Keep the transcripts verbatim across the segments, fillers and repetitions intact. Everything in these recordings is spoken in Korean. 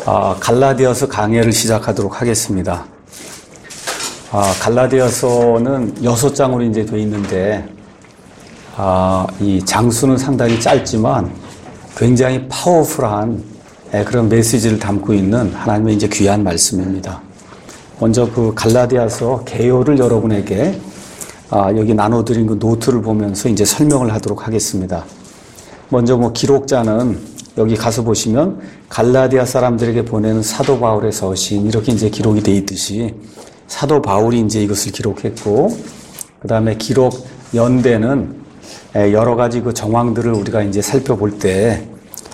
아, 갈라디아서 강해를 시작하도록 하겠습니다. 아, 갈라디아서는 여섯 장으로 이제 되어 있는데, 아, 이 장수는 상당히 짧지만 굉장히 파워풀한 그런 메시지를 담고 있는 하나님의 이제 귀한 말씀입니다. 먼저 그 갈라디아서 개요를 여러분에게 아, 여기 나눠드린 그 노트를 보면서 이제 설명을 하도록 하겠습니다. 먼저 뭐 기록자는 여기 가서 보시면 갈라디아 사람들에게 보내는 사도 바울의 서신 이렇게 이제 기록이 되어 있듯이 사도 바울이 이제 이것을 기록했고, 그 다음에 기록 연대는 여러 가지 그 정황들을 우리가 이제 살펴볼 때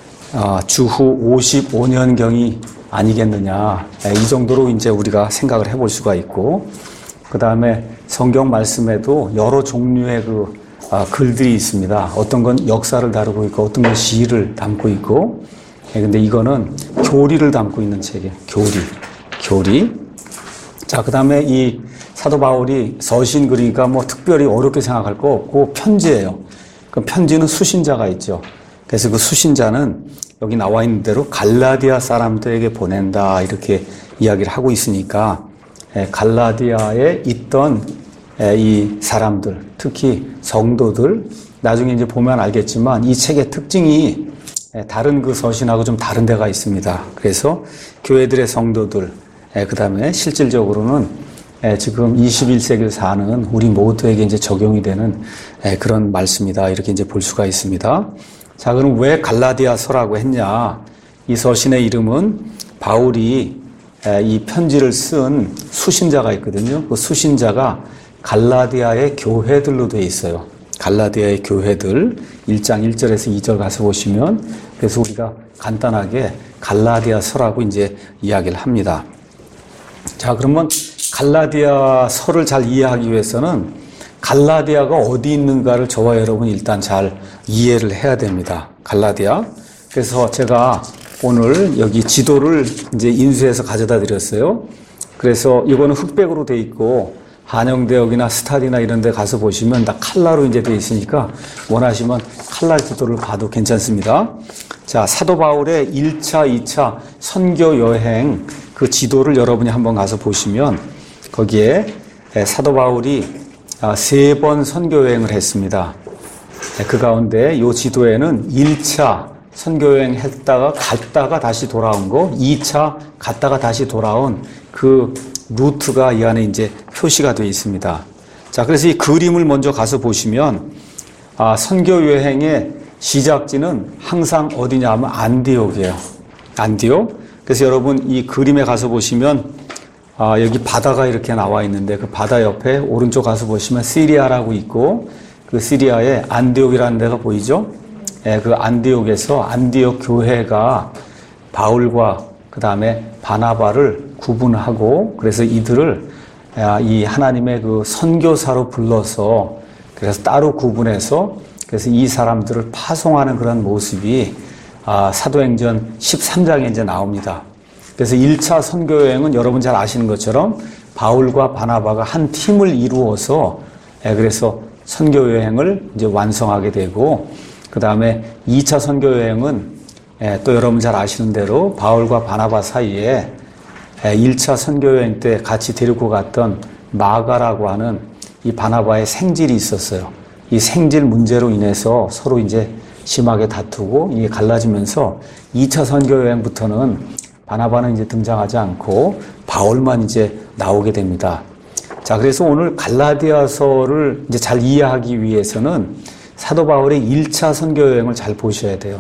주후 오십오 년경이 아니겠느냐, 이 정도로 이제 우리가 생각을 해볼 수가 있고, 그 다음에 성경 말씀에도 여러 종류의 그 아, 글들이 있습니다. 어떤 건 역사를 다루고 있고, 어떤 건 시를 담고 있고, 예, 근데 이거는 교리를 담고 있는 책이에요. 교리. 교리. 자, 그 다음에 이 사도 바울이 서신 그리니까 뭐 특별히 어렵게 생각할 거 없고 편지예요. 그 편지는 수신자가 있죠. 그래서 그 수신자는 여기 나와 있는 대로 갈라디아 사람들에게 보낸다, 이렇게 이야기를 하고 있으니까, 예, 갈라디아에 있던 이 사람들, 특히 성도들, 나중에 이제 보면 알겠지만 이 책의 특징이 다른 그 서신하고 좀 다른 데가 있습니다. 그래서 교회들의 성도들, 그 다음에 실질적으로는 지금 이십일 세기를 사는 우리 모두에게 이제 적용이 되는 그런 말씀이다, 이렇게 이제 볼 수가 있습니다. 자, 그럼 왜 갈라디아서라고 했냐? 이 서신의 이름은 바울이 이 편지를 쓴 수신자가 있거든요. 그 수신자가 갈라디아의 교회들로 되어 있어요. 갈라디아의 교회들 일 장 일 절에서 이 절 가서 보시면, 그래서 우리가 간단하게 갈라디아서라고 이제 이야기를 합니다. 자, 그러면 갈라디아서를 잘 이해하기 위해서는 갈라디아가 어디 있는가를 저와 여러분이 일단 잘 이해를 해야 됩니다. 갈라디아. 그래서 제가 오늘 여기 지도를 이제 인수해서 가져다 드렸어요. 그래서 이거는 흑백으로 되어 있고, 한영대역이나 스타디나 이런 데 가서 보시면 다 칼라로 이제 되어 있으니까 원하시면 칼라 지도를 봐도 괜찮습니다. 자, 사도 바울의 일 차, 이 차 선교 여행 그 지도를 여러분이 한번 가서 보시면 거기에 사도 바울이 세 번 선교 여행을 했습니다. 그 가운데 이 지도에는 일 차 선교 여행 했다가 갔다가 다시 돌아온 거, 이 차 갔다가 다시 돌아온 그 루트가 이 안에 이제 표시가 되어 있습니다. 자, 그래서 이 그림을 먼저 가서 보시면, 아, 선교 여행의 시작지는 항상 어디냐 하면 안디옥이에요. 안디옥. 그래서 여러분 이 그림에 가서 보시면, 아, 여기 바다가 이렇게 나와 있는데 그 바다 옆에 오른쪽 가서 보시면 시리아라고 있고, 그 시리아에 안디옥이라는 데가 보이죠? 예, 그 안디옥에서 안디옥 교회가 바울과 그 다음에 바나바를 구분하고, 그래서 이들을 이 하나님의 그 선교사로 불러서 그래서 따로 구분해서 그래서 이 사람들을 파송하는 그런 모습이 사도행전 십삼 장에 이제 나옵니다. 그래서 일 차 선교 여행은 여러분 잘 아시는 것처럼 바울과 바나바가 한 팀을 이루어서 그래서 선교 여행을 이제 완성하게 되고, 그 다음에 이 차 선교 여행은 또 여러분 잘 아시는 대로 바울과 바나바 사이에 일 차 선교여행 때 같이 데리고 갔던 마가라고 하는 이 바나바의 생질이 있었어요. 이 생질 문제로 인해서 서로 이제 심하게 다투고 이게 갈라지면서 이 차 선교여행부터는 바나바는 이제 등장하지 않고 바울만 이제 나오게 됩니다. 자, 그래서 오늘 갈라디아서를 이제 잘 이해하기 위해서는 사도 바울의 일 차 선교여행을 잘 보셔야 돼요.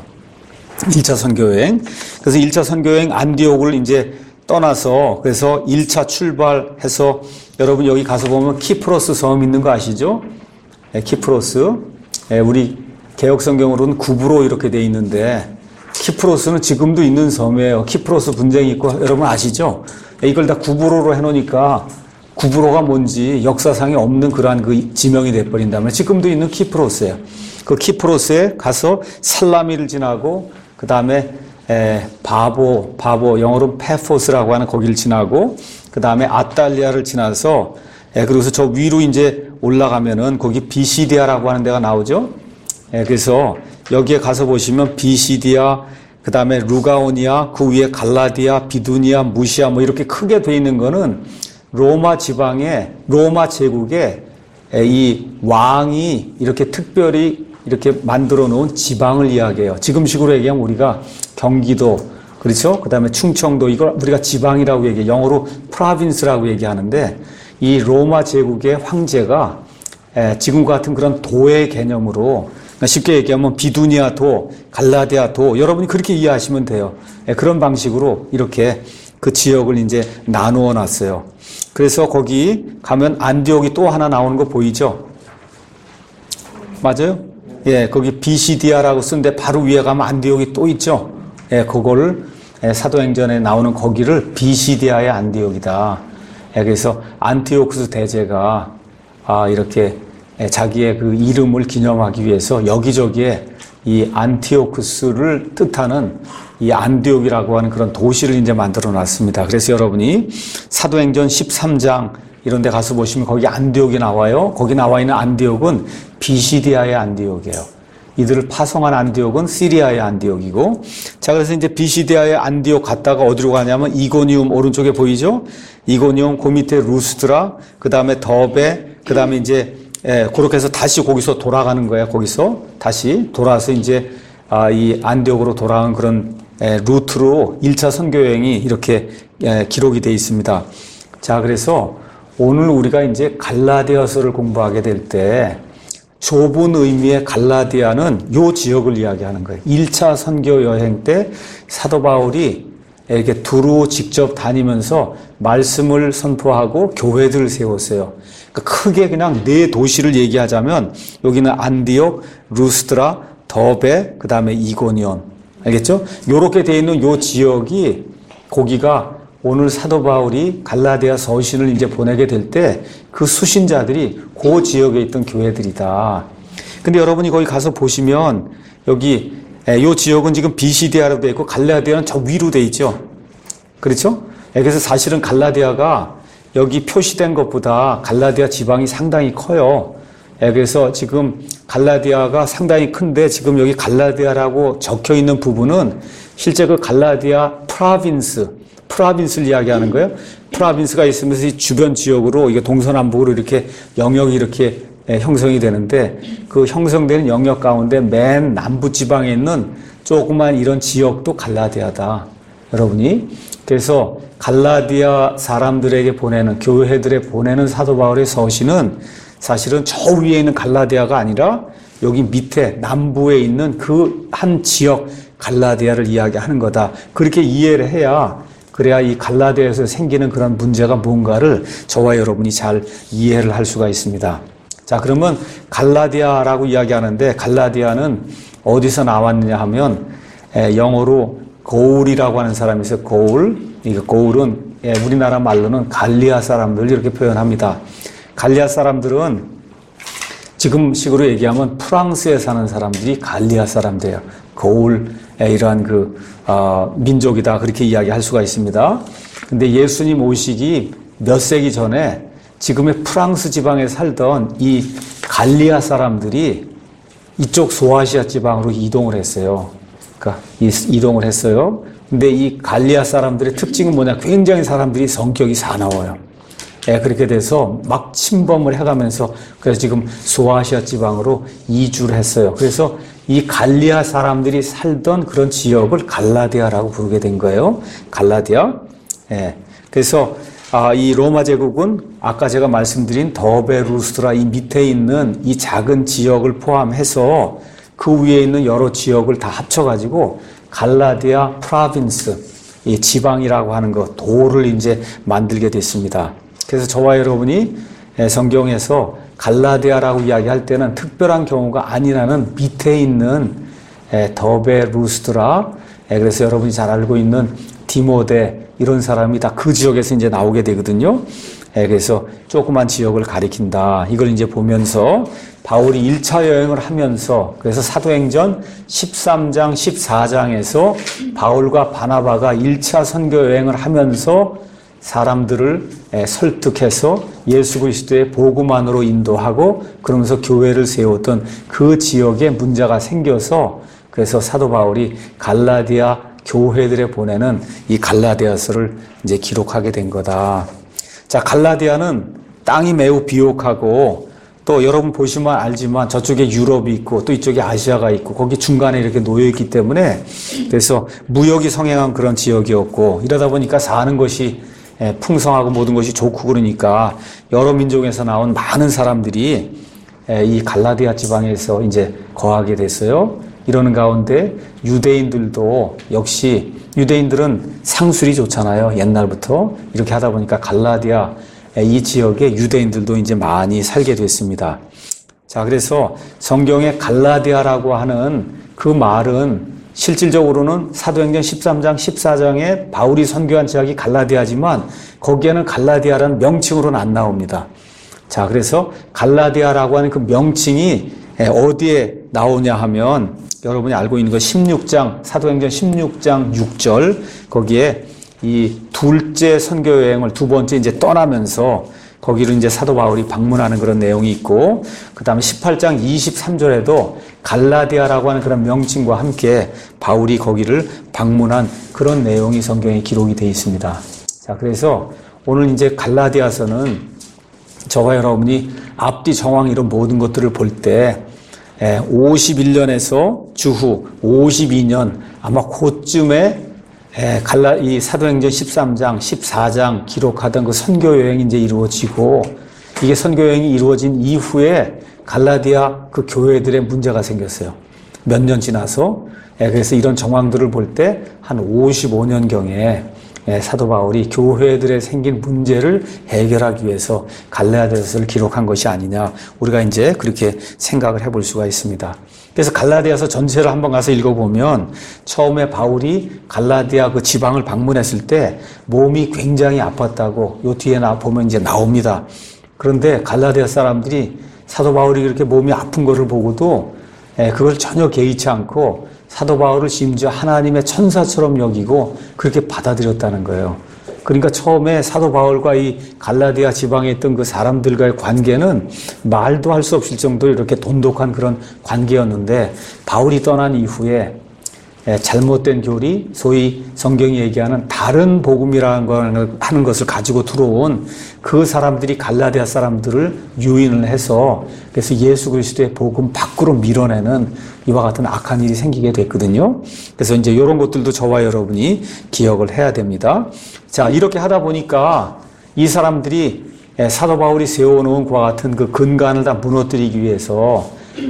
일 차 선교여행. 그래서 일 차 선교여행 안디옥을 이제 떠나서 그래서 일 차 출발해서 여러분 여기 가서 보면 키프로스 섬 있는 거 아시죠? 네, 키프로스. 네, 우리 개혁성경으로는 구브로 이렇게 돼 있는데 키프로스는 지금도 있는 섬이에요. 키프로스 분쟁이 있고 여러분 아시죠? 네, 이걸 다 구브로로 해놓으니까 구브로가 뭔지 역사상에 없는 그러한 그 지명이 돼버린다면 지금도 있는 키프로스예요. 그 키프로스에 가서 살라미를 지나고 그 다음에 에, 바보, 바보, 영어로 페포스라고 하는 거기를 지나고, 그 다음에 아탈리아를 지나서, 에, 그리고서 저 위로 이제 올라가면은 거기 비시디아라고 하는 데가 나오죠? 예, 그래서 여기에 가서 보시면 비시디아, 그 다음에 루가오니아, 그 위에 갈라디아, 비두니아, 무시아 뭐 이렇게 크게 돼 있는 거는 로마 지방의 로마 제국의 이 왕이 이렇게 특별히 이렇게 만들어 놓은 지방을 이야기해요. 지금식으로 얘기하면 우리가 경기도, 그렇죠? 그 다음에 충청도, 이걸 우리가 지방이라고 얘기해요. 영어로 프로빈스라고 얘기하는데, 이 로마 제국의 황제가 지금과 같은 그런 도의 개념으로, 쉽게 얘기하면 비두니아 도, 갈라디아 도, 여러분이 그렇게 이해하시면 돼요. 그런 방식으로 이렇게 그 지역을 이제 나누어 놨어요. 그래서 거기 가면 안디옥이 또 하나 나오는 거 보이죠? 맞아요? 예, 거기 비시디아라고 쓰는데 바로 위에 가면 안디옥이 또 있죠? 예, 그거를 사도행전에 나오는 거기를 비시디아의 안디옥이다. 예, 그래서 안티오쿠스 대제가 아, 이렇게 자기의 그 이름을 기념하기 위해서 여기저기에 이 안티오쿠스를 뜻하는 이 안디옥이라고 하는 그런 도시를 이제 만들어 놨습니다. 그래서 여러분이 사도행전 십삼 장 이런 데 가서 보시면 거기 안디옥이 나와요. 거기 나와 있는 안디옥은 비시디아의 안디옥이에요. 이들을 파송한 안디옥은 시리아의 안디옥이고, 자, 그래서 이제 비시디아의 안디옥 갔다가 어디로 가냐면 이고니움 오른쪽에 보이죠? 이고니움, 그 밑에 루스드라, 그 다음에 더베, 그 다음에 이제 예, 그렇게 해서 다시 거기서 돌아가는 거예요. 거기서 다시 돌아서 이제 아, 이 안디옥으로 돌아온 그런 예, 루트로 일 차 선교 여행이 이렇게 예, 기록이 되어 있습니다. 자, 그래서 오늘 우리가 이제 갈라디아서를 공부하게 될 때 좁은 의미의 갈라디아는 요 지역을 이야기하는 거예요. 일 차 선교 여행 때 사도 바울이 이렇게 두루 직접 다니면서 말씀을 선포하고 교회들을 세웠어요. 그러니까 크게 그냥 네 도시를 얘기하자면 여기는 안디옥, 루스드라, 더베, 그 다음에 이고니온. 알겠죠? 요렇게 돼 있는 요 지역이 거기가 오늘 사도 바울이 갈라디아 서신을 이제 보내게 될 때 그 수신자들이 그 지역에 있던 교회들이다. 근데 여러분이 거기 가서 보시면 여기 요 지역은 지금 비시디아로 돼 있고 갈라디아는 저 위로 돼 있죠. 그렇죠? 그래서 사실은 갈라디아가 여기 표시된 것보다 갈라디아 지방이 상당히 커요. 그래서 지금 갈라디아가 상당히 큰데 지금 여기 갈라디아라고 적혀 있는 부분은 실제 그 갈라디아 프라빈스, 프라빈스를 이야기하는 거예요. 프라빈스가 있으면서 이 주변 지역으로 이게 동서남북으로 이렇게 영역이 이렇게 형성이 되는데 그 형성되는 영역 가운데 맨 남부 지방에 있는 조그만 이런 지역도 갈라디아다. 여러분이. 그래서 갈라디아 사람들에게 보내는, 교회들에 보내는 사도 바울의 서신은 사실은 저 위에 있는 갈라디아가 아니라 여기 밑에 남부에 있는 그 한 지역 갈라디아를 이야기하는 거다. 그렇게 이해를 해야, 그래야 이 갈라디아에서 생기는 그런 문제가 뭔가를 저와 여러분이 잘 이해를 할 수가 있습니다. 자, 그러면 갈라디아라고 이야기하는데 갈라디아는 어디서 나왔느냐 하면 영어로 고울이라고 하는 사람이 있어요. 고울. 이 고울은 우리나라 말로는 갈리아 사람들 이렇게 표현합니다. 갈리아 사람들은 지금식으로 얘기하면 프랑스에 사는 사람들이 갈리아 사람들이에요. 고울 이러한 그 어, 민족이다 그렇게 이야기할 수가 있습니다. 근데 예수님 오시기 몇 세기 전에 지금의 프랑스 지방에 살던 이 갈리아 사람들이 이쪽 소아시아 지방으로 이동을 했어요. 그러니까 이동을 했어요. 근데 이 갈리아 사람들의 특징은 뭐냐? 굉장히 사람들이 성격이 사나워요. 예, 그렇게 돼서 막 침범을 해가면서 그래서 지금 소아시아 지방으로 이주를 했어요. 그래서 이 갈리아 사람들이 살던 그런 지역을 갈라디아라고 부르게 된 거예요. 갈라디아. 예, 그래서 아, 이 로마 제국은 아까 제가 말씀드린 더베, 루스드라 이 밑에 있는 이 작은 지역을 포함해서 그 위에 있는 여러 지역을 다 합쳐가지고 갈라디아 프라빈스, 이 지방이라고 하는 것, 도를 이제 만들게 됐습니다. 그래서 저와 여러분이 성경에서 갈라디아라고 이야기할 때는 특별한 경우가 아니라는 밑에 있는 더베, 루스드라, 그래서 여러분이 잘 알고 있는 디모데 이런 사람이 다 그 지역에서 이제 나오게 되거든요. 그래서 조그만 지역을 가리킨다. 이걸 이제 보면서 바울이 일 차 여행을 하면서 그래서 사도행전 십삼 장, 십사 장에서 바울과 바나바가 일 차 선교 여행을 하면서 사람들을 설득해서 예수 그리스도의 복음 안으로 인도하고 그러면서 교회를 세웠던 그 지역에 문제가 생겨서 그래서 사도 바울이 갈라디아 교회들에 보내는 이 갈라디아서를 이제 기록하게 된 거다. 자, 갈라디아는 땅이 매우 비옥하고 또 여러분 보시면 알지만 저쪽에 유럽이 있고 또 이쪽에 아시아가 있고 거기 중간에 이렇게 놓여 있기 때문에 그래서 무역이 성행한 그런 지역이었고 이러다 보니까 사는 것이 풍성하고 모든 것이 좋고 그러니까 여러 민족에서 나온 많은 사람들이 이 갈라디아 지방에서 이제 거하게 됐어요. 이러는 가운데 유대인들도 역시 유대인들은 상술이 좋잖아요. 옛날부터 이렇게 하다 보니까 갈라디아 이 지역에 유대인들도 이제 많이 살게 됐습니다. 자, 그래서 성경에 갈라디아라고 하는 그 말은 실질적으로는 사도행전 십삼 장, 십사 장에 바울이 선교한 지역이 갈라디아지만 거기에는 갈라디아라는 명칭으로는 안 나옵니다. 자, 그래서 갈라디아라고 하는 그 명칭이 어디에 나오냐 하면 여러분이 알고 있는 거 십육 장, 사도행전 십육 장 육 절 거기에 이 둘째 선교 여행을 두 번째 이제 떠나면서 거기를 이제 사도 바울이 방문하는 그런 내용이 있고 그 다음에 십팔 장 이십삼 절에도 갈라디아라고 하는 그런 명칭과 함께 바울이 거기를 방문한 그런 내용이 성경에 기록이 되어 있습니다. 자, 그래서 오늘 이제 갈라디아서는 저와 여러분이 앞뒤 정황 이런 모든 것들을 볼 때 오십일 년에서 주후 오십이 년 아마 그쯤에 갈라, 이 사도행전 십삼 장, 십사 장 기록하던 그 선교 여행이 이제 이루어지고 이게 선교 여행이 이루어진 이후에 갈라디아 그 교회들의 문제가 생겼어요. 몇 년 지나서. 그래서 이런 정황들을 볼 때 한 오십오 년경에 사도 바울이 교회들에 생긴 문제를 해결하기 위해서 갈라디아서를 기록한 것이 아니냐. 우리가 이제 그렇게 생각을 해볼 수가 있습니다. 그래서 갈라디아서 전체를 한번 가서 읽어보면 처음에 바울이 갈라디아 그 지방을 방문했을 때 몸이 굉장히 아팠다고 요 뒤에 나 보면 이제 나옵니다. 그런데 갈라디아 사람들이 사도 바울이 그렇게 몸이 아픈 것을 보고도 그걸 전혀 개의치 않고 사도 바울을 심지어 하나님의 천사처럼 여기고 그렇게 받아들였다는 거예요. 그러니까 처음에 사도 바울과 이 갈라디아 지방에 있던 그 사람들과의 관계는 말도 할 수 없을 정도로 이렇게 돈독한 그런 관계였는데 바울이 떠난 이후에 잘못된 교리, 소위 성경이 얘기하는 다른 복음이라는 걸 하는 것을 가지고 들어온 그 사람들이 갈라디아 사람들을 유인을 해서 그래서 예수 그리스도의 복음 밖으로 밀어내는 이와 같은 악한 일이 생기게 됐거든요. 그래서 이제 이런 것들도 저와 여러분이 기억을 해야 됩니다. 자, 이렇게 하다 보니까 이 사람들이 사도 바울이 세워놓은 그와 같은 그 근간을 다 무너뜨리기 위해서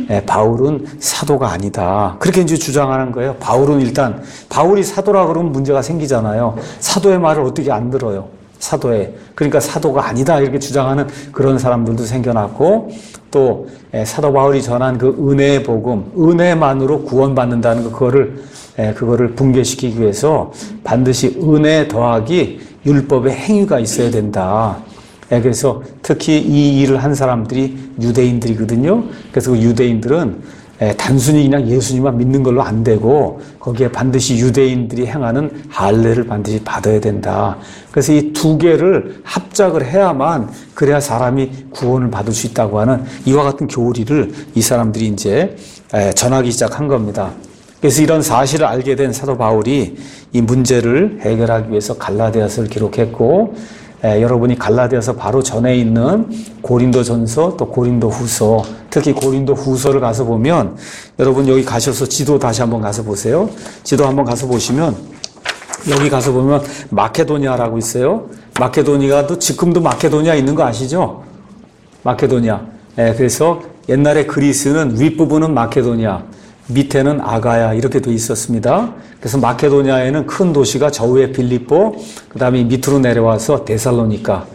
바울은 사도가 아니다. 그렇게 이제 주장하는 거예요. 바울은 일단, 바울이 사도라 그러면 문제가 생기잖아요. 사도의 말을 어떻게 안 들어요? 사도의. 그러니까 사도가 아니다. 이렇게 주장하는 그런 사람들도 생겨났고, 또, 사도 바울이 전한 그 은혜의 복음, 은혜만으로 구원받는다는 거, 그거를, 그거를 붕괴시키기 위해서 반드시 은혜 더하기 율법의 행위가 있어야 된다. 그래서 특히 이 일을 한 사람들이 유대인들이거든요. 그래서 그 유대인들은 단순히 그냥 예수님만 믿는 걸로 안 되고 거기에 반드시 유대인들이 행하는 할례를 반드시 받아야 된다. 그래서 이 두 개를 합작을 해야만 그래야 사람이 구원을 받을 수 있다고 하는 이와 같은 교리를 이 사람들이 이제 전하기 시작한 겁니다. 그래서 이런 사실을 알게 된 사도 바울이 이 문제를 해결하기 위해서 갈라디아서를 기록했고 예, 여러분이 갈라디아서 바로 전에 있는 고린도전서 또 고린도후서, 특히 고린도후서를 가서 보면 여러분 여기 가셔서 지도 다시 한번 가서 보세요. 지도 한번 가서 보시면 여기 가서 보면 마케도니아라고 있어요. 마케도니아도 지금도 마케도니아 있는 거 아시죠? 마케도니아. 예, 그래서 옛날에 그리스는 윗부분은 마케도니아, 밑에는 아가야 이렇게 돼 있었습니다. 그래서 마케도니아에는 큰 도시가 저 위에 빌립보, 그 다음에 밑으로 내려와서 데살로니가,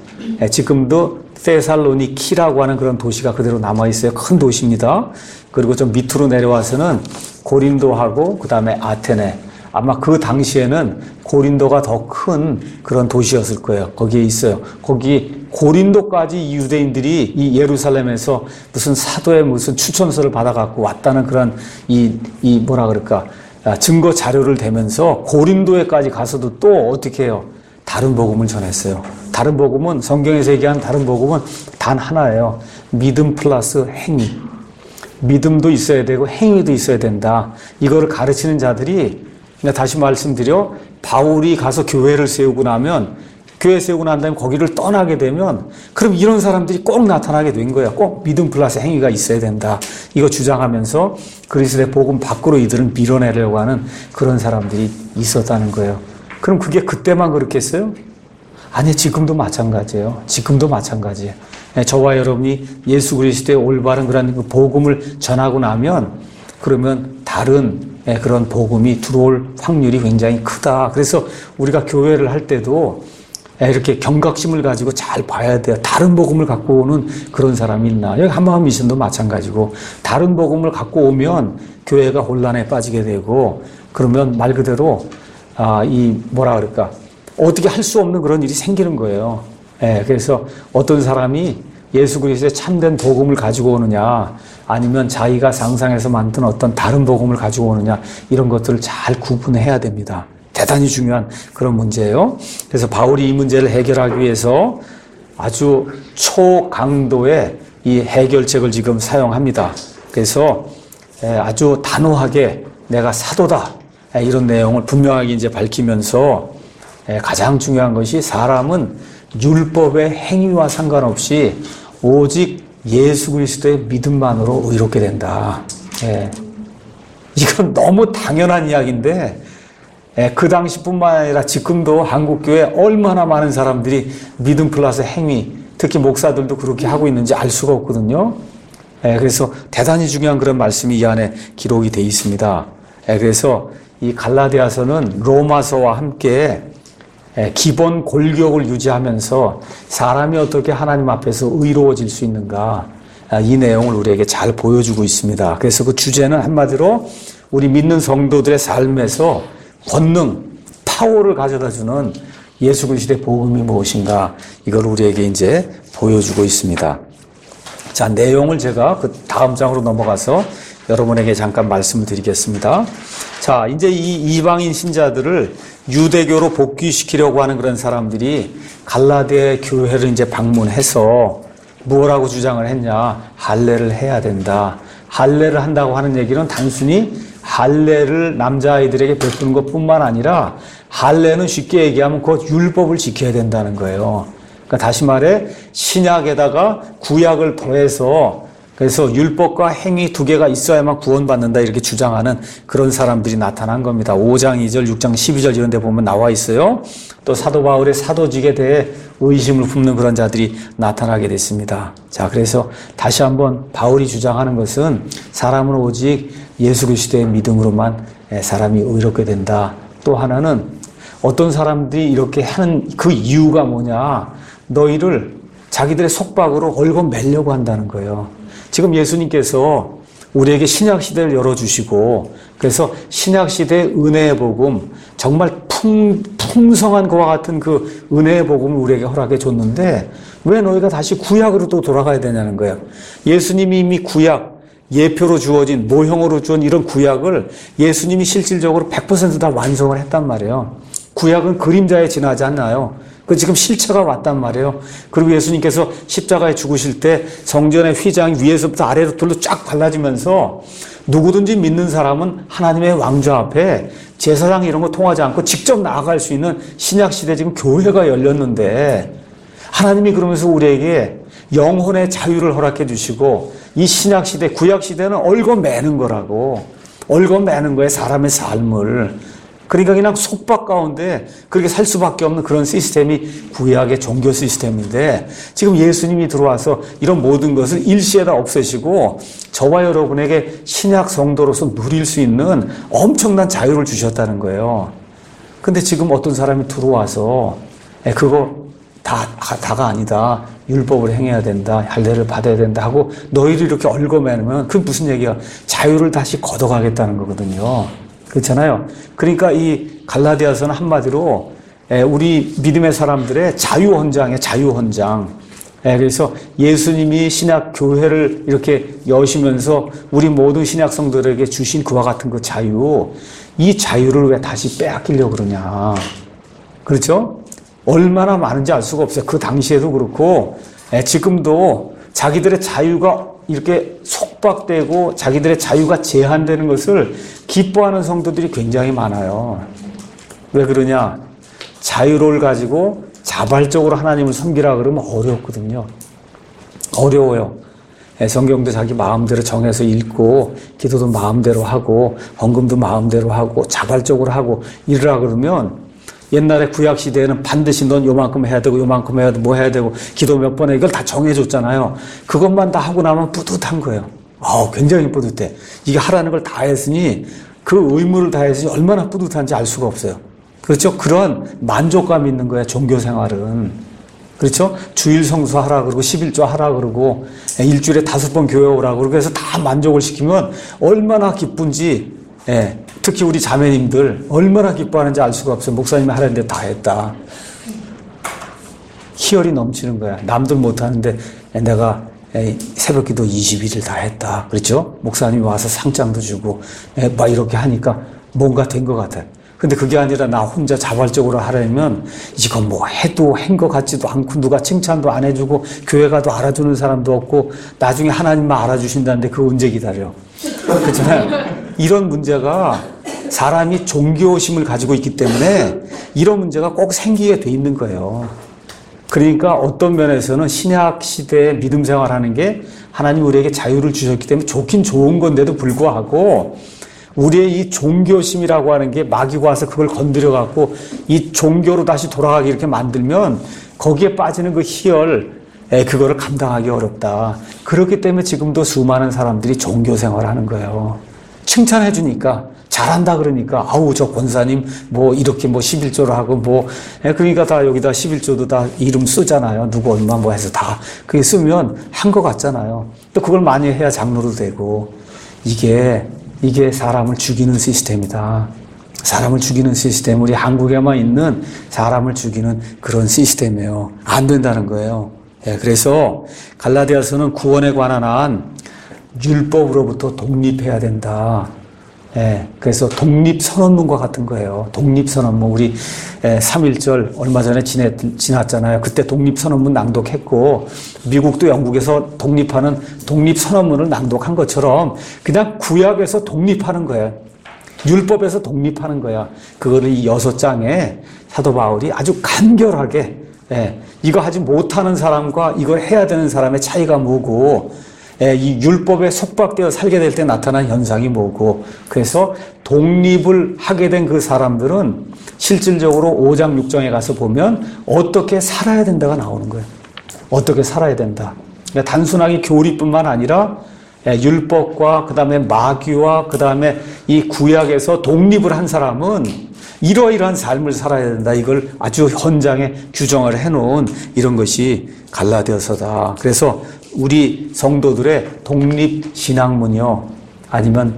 지금도 데살로니키라고 하는 그런 도시가 그대로 남아있어요. 큰 도시입니다. 그리고 좀 밑으로 내려와서는 고린도하고 그 다음에 아테네, 아마 그 당시에는 고린도가 더 큰 그런 도시였을 거예요. 거기에 있어요. 거기 고린도까지 이 유대인들이 이 예루살렘에서 무슨 사도의 무슨 추천서를 받아갖고 왔다는 그런 이, 이 뭐라 그럴까, 증거 자료를 대면서 고린도에까지 가서도 또 어떻게 해요? 다른 복음을 전했어요. 다른 복음은, 성경에서 얘기하는 다른 복음은 단 하나예요. 믿음 플러스 행위. 믿음도 있어야 되고 행위도 있어야 된다. 이거를 가르치는 자들이, 그러니까 다시 말씀드려, 바울이 가서 교회를 세우고 나면, 교회 세우고 난 다음에 거기를 떠나게 되면, 그럼 이런 사람들이 꼭 나타나게 된 거예요. 꼭 믿음 플러스 행위가 있어야 된다. 이거 주장하면서 그리스도의 복음 밖으로 이들은 밀어내려고 하는 그런 사람들이 있었다는 거예요. 그럼 그게 그때만 그렇겠어요? 아니, 지금도 마찬가지예요. 지금도 마찬가지예요. 저와 여러분이 예수 그리스도의 올바른 그런 그 복음을 전하고 나면, 그러면 다른 그런 복음이 들어올 확률이 굉장히 크다. 그래서 우리가 교회를 할 때도 이렇게 경각심을 가지고 잘 봐야 돼요. 다른 복음을 갖고 오는 그런 사람이 있나. 여기 한마음 미션도 마찬가지고, 다른 복음을 갖고 오면 교회가 혼란에 빠지게 되고, 그러면 말 그대로 아, 이 뭐라 그럴까, 어떻게 할 수 없는 그런 일이 생기는 거예요. 예, 그래서 어떤 사람이 예수 그리스도의 참된 복음을 가지고 오느냐, 아니면 자기가 상상해서 만든 어떤 다른 복음을 가지고 오느냐, 이런 것들을 잘 구분해야 됩니다. 대단히 중요한 그런 문제예요. 그래서 바울이 이 문제를 해결하기 위해서 아주 초강도의 이 해결책을 지금 사용합니다. 그래서 아주 단호하게 내가 사도다, 이런 내용을 분명하게 이제 밝히면서, 가장 중요한 것이 사람은 율법의 행위와 상관없이 오직 예수 그리스도의 믿음만으로 의롭게 된다. 예. 이건 너무 당연한 이야기인데, 예, 그 당시뿐만 아니라 지금도 한국교회에 얼마나 많은 사람들이 믿음 플러스 행위, 특히 목사들도 그렇게 하고 있는지 알 수가 없거든요. 예, 그래서 대단히 중요한 그런 말씀이 이 안에 기록이 되어 있습니다. 예, 그래서 이 갈라디아서는 로마서와 함께 기본 골격을 유지하면서 사람이 어떻게 하나님 앞에서 의로워질 수 있는가, 이 내용을 우리에게 잘 보여주고 있습니다. 그래서 그 주제는 한마디로 우리 믿는 성도들의 삶에서 권능, 파워를 가져다주는 예수 그리스도의 복음이 무엇인가, 이걸 우리에게 이제 보여주고 있습니다. 자, 내용을 제가 그 다음 장으로 넘어가서 여러분에게 잠깐 말씀을 드리겠습니다. 자, 이제 이 이방인 신자들을 유대교로 복귀시키려고 하는 그런 사람들이 갈라디아 교회를 이제 방문해서 뭐라고 주장을 했냐? 할례를 해야 된다. 할례를 한다고 하는 얘기는 단순히 할례를 남자아이들에게 베푸는 것뿐만 아니라, 할례는 쉽게 얘기하면 그 율법을 지켜야 된다는 거예요. 그러니까 다시 말해 신약에다가 구약을 더해서, 그래서 율법과 행위 두 개가 있어야만 구원받는다, 이렇게 주장하는 그런 사람들이 나타난 겁니다. 오 장 이 절, 육 장 십이 절 이런 데 보면 나와 있어요. 또 사도 바울의 사도직에 대해 의심을 품는 그런 자들이 나타나게 됐습니다. 자, 그래서 다시 한번 바울이 주장하는 것은 사람은 오직 예수 그리스도의 믿음으로만 사람이 의롭게 된다. 또 하나는 어떤 사람들이 이렇게 하는 그 이유가 뭐냐, 너희를 자기들의 속박으로 얽어매려고 한다는 거예요. 지금 예수님께서 우리에게 신약시대를 열어주시고, 그래서 신약시대의 은혜의 복음, 정말 풍, 풍성한 그와 같은 그 은혜의 복음을 우리에게 허락해 줬는데, 왜 너희가 다시 구약으로 또 돌아가야 되냐는 거예요. 예수님이 이미 구약, 예표로 주어진, 모형으로 주어진 이런 구약을 예수님이 실질적으로 백 퍼센트 다 완성을 했단 말이에요. 구약은 그림자에 지나지 않나요? 그 지금 실체가 왔단 말이에요. 그리고 예수님께서 십자가에 죽으실 때 성전의 휘장이 위에서부터 아래로 돌로 쫙 갈라지면서 누구든지 믿는 사람은 하나님의 왕좌 앞에 제사장 이런 거 통하지 않고 직접 나아갈 수 있는 신약시대 지금 교회가 열렸는데, 하나님이 그러면서 우리에게 영혼의 자유를 허락해 주시고, 이 신약시대, 구약시대는 얽어매는 거라고, 얽어매는 거예요, 사람의 삶을. 그러니까 그냥 속박 가운데 그렇게 살 수밖에 없는 그런 시스템이 구약의 종교 시스템인데, 지금 예수님이 들어와서 이런 모든 것을 일시에 다 없애시고 저와 여러분에게 신약 성도로서 누릴 수 있는 엄청난 자유를 주셨다는 거예요. 근데 지금 어떤 사람이 들어와서 그거 다, 다가 아니다, 율법을 행해야 된다, 할례를 받아야 된다 하고 너희를 이렇게 얽어매면 그게 무슨 얘기야? 자유를 다시 걷어가겠다는 거거든요. 그렇잖아요. 그러니까 이 갈라디아서는 한마디로 우리 믿음의 사람들의 자유헌장이에요. 자유헌장. 그래서 예수님이 신약 교회를 이렇게 여시면서 우리 모든 신약 성도들에게 주신 그와 같은 그 자유, 이 자유를 왜 다시 빼앗기려고 그러냐. 그렇죠? 얼마나 많은지 알 수가 없어요. 그 당시에도 그렇고 지금도 자기들의 자유가 이렇게 속박되고 자기들의 자유가 제한되는 것을 기뻐하는 성도들이 굉장히 많아요. 왜 그러냐? 자유를 가지고 자발적으로 하나님을 섬기라 그러면 어렵거든요. 어려워요. 성경도 자기 마음대로 정해서 읽고 기도도 마음대로 하고 헌금도 마음대로 하고 자발적으로 하고 이러라 그러면 옛날에 구약 시대에는 반드시 넌 요만큼 해야 되고 요만큼 해야 되고 뭐 해야 되고 기도 몇 번에 이걸 다 정해줬잖아요. 그것만 다 하고 나면 뿌듯한 거예요. 어, 굉장히 뿌듯해. 이게 하라는 걸 다 했으니 그 의무를 다 했으니 얼마나 뿌듯한지 알 수가 없어요. 그렇죠? 그런 만족감이 있는 거야, 종교 생활은. 그렇죠? 주일 성수하라 그러고 십일조 하라 그러고 일주일에 다섯 번 교회 오라 그러고 해서 다 만족을 시키면 얼마나 기쁜지, 예, 특히 우리 자매님들 얼마나 기뻐하는지 알 수가 없어요. 목사님이 하라는 데 다 했다. 희열이 넘치는 거야. 남들 못하는데 내가 새벽기도 이십일 일 다 했다. 그렇죠? 목사님이 와서 상장도 주고 막 이렇게 하니까 뭔가 된 것 같아요. 근데 그게 아니라 나 혼자 자발적으로 하려면 이거 뭐 해도 한 것 같지도 않고 누가 칭찬도 안 해주고 교회 가도 알아주는 사람도 없고 나중에 하나님만 알아주신다는데 그거 언제 기다려. 그렇잖아요. 이런 문제가 사람이 종교심을 가지고 있기 때문에 이런 문제가 꼭 생기게 돼 있는 거예요. 그러니까 어떤 면에서는 신약 시대에 믿음 생활하는 게 하나님 우리에게 자유를 주셨기 때문에 좋긴 좋은 건데도 불구하고 우리의 이 종교심이라고 하는 게 마귀가 와서 그걸 건드려 갖고 이 종교로 다시 돌아가게 이렇게 만들면 거기에 빠지는 그 희열, 에, 그거를 감당하기 어렵다. 그렇기 때문에 지금도 수많은 사람들이 종교 생활하는 거예요. 칭찬해 주니까 잘한다 그러니까 아우 저 권사님 뭐 이렇게 뭐 십일조를 하고 뭐 에, 그러니까 다 여기다 십일조도 다 이름 쓰잖아요. 누구 얼마 뭐 해서 다 그게 쓰면 한 것 같잖아요. 또 그걸 많이 해야 장로도 되고 이게 이게 사람을 죽이는 시스템이다. 사람을 죽이는 시스템, 우리 한국에만 있는 사람을 죽이는 그런 시스템이에요. 안 된다는 거예요. 예, 그래서 갈라디아서는 구원에 관한 한 율법으로부터 독립해야 된다. 예, 그래서 독립선언문과 같은 거예요. 독립선언문. 우리 예, 삼일절 얼마 전에 지냈, 지났잖아요. 그때 독립선언문 낭독했고 미국도 영국에서 독립하는 독립선언문을 낭독한 것처럼 그냥 구약에서 독립하는 거예요. 율법에서 독립하는 거야. 그거를 이 여섯 장에 사도 바울이 아주 간결하게 예, 이거 하지 못하는 사람과 이거 해야 되는 사람의 차이가 뭐고 이 율법에 속박되어 살게 될 때 나타난 현상이 뭐고 그래서 독립을 하게 된 그 사람들은 실질적으로 오 장 육 장에 가서 보면 어떻게 살아야 된다가 나오는 거예요. 어떻게 살아야 된다. 그러니까 단순하게 교리뿐만 아니라 율법과 그 다음에 마귀와 그 다음에 이 구약에서 독립을 한 사람은 이러이러한 삶을 살아야 된다. 이걸 아주 현장에 규정을 해놓은 이런 것이 갈라디아서다. 그래서 우리 성도들의 독립신앙문이요. 아니면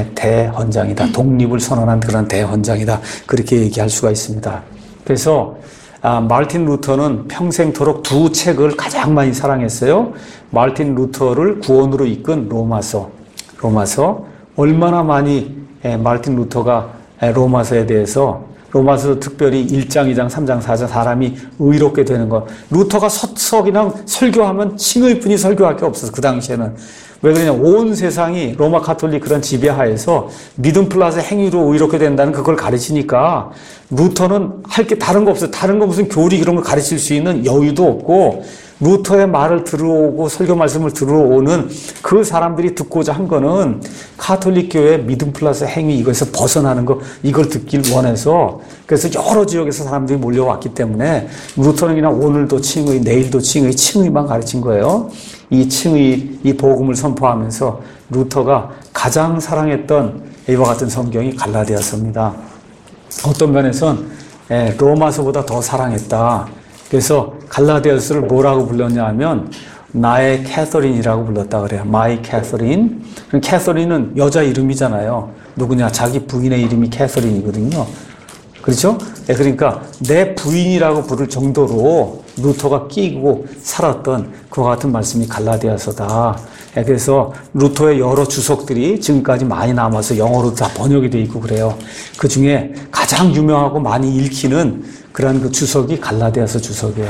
대헌장이다. 독립을 선언한 그런 대헌장이다. 그렇게 얘기할 수가 있습니다. 그래서 아, 마르틴 루터는 평생토록 두 책을 가장 많이 사랑했어요. 마르틴 루터를 구원으로 이끈 로마서. 로마서. 얼마나 많이 에, 마르틴 루터가 에, 로마서에 대해서 로마서 특별히 일 장, 이 장, 삼 장, 사 장 사람이 의롭게 되는 것. 루터가 서석이랑 설교하면 칭의 뿐이 설교할 게 없었어. 그 당시에는. 왜 그러냐. 온 세상이 로마 카톨릭 그런 지배하에서 믿음 플러스 행위로 의롭게 된다는 그걸 가르치니까 루터는 할 게 다른 거 없어요. 다른 거 무슨 교리 그런 걸 가르칠 수 있는 여유도 없고 루터의 말을 들어오고 설교 말씀을 들어오는 그 사람들이 듣고자 한 거는 카톨릭 교회의 믿음 플러스 행위 이것에서 벗어나는 거 이걸 듣길 원해서 그래서 여러 지역에서 사람들이 몰려왔기 때문에 루터는 그냥 오늘도 칭의 내일도 칭의 칭의만 가르친 거예요. 이 칭의 이 복음을 선포하면서 루터가 가장 사랑했던 이와 같은 성경이 갈라디아서입니다. 어떤 면에서는 로마서보다 더 사랑했다. 그래서 갈라디아서를 뭐라고 불렀냐 하면 나의 캐서린이라고 불렀다 그래요. My Catherine. 캐서린은 여자 이름이잖아요. 누구냐? 자기 부인의 이름이 캐서린이거든요. 그렇죠? 그러니까 내 부인이라고 부를 정도로 루터가 끼고 살았던 그와 같은 말씀이 갈라디아서다. 그래서 루터의 여러 주석들이 지금까지 많이 남아서 영어로도 다 번역이 돼 있고 그래요. 그 중에 가장 유명하고 많이 읽히는 그런 그 주석이 갈라디아서 주석이에요.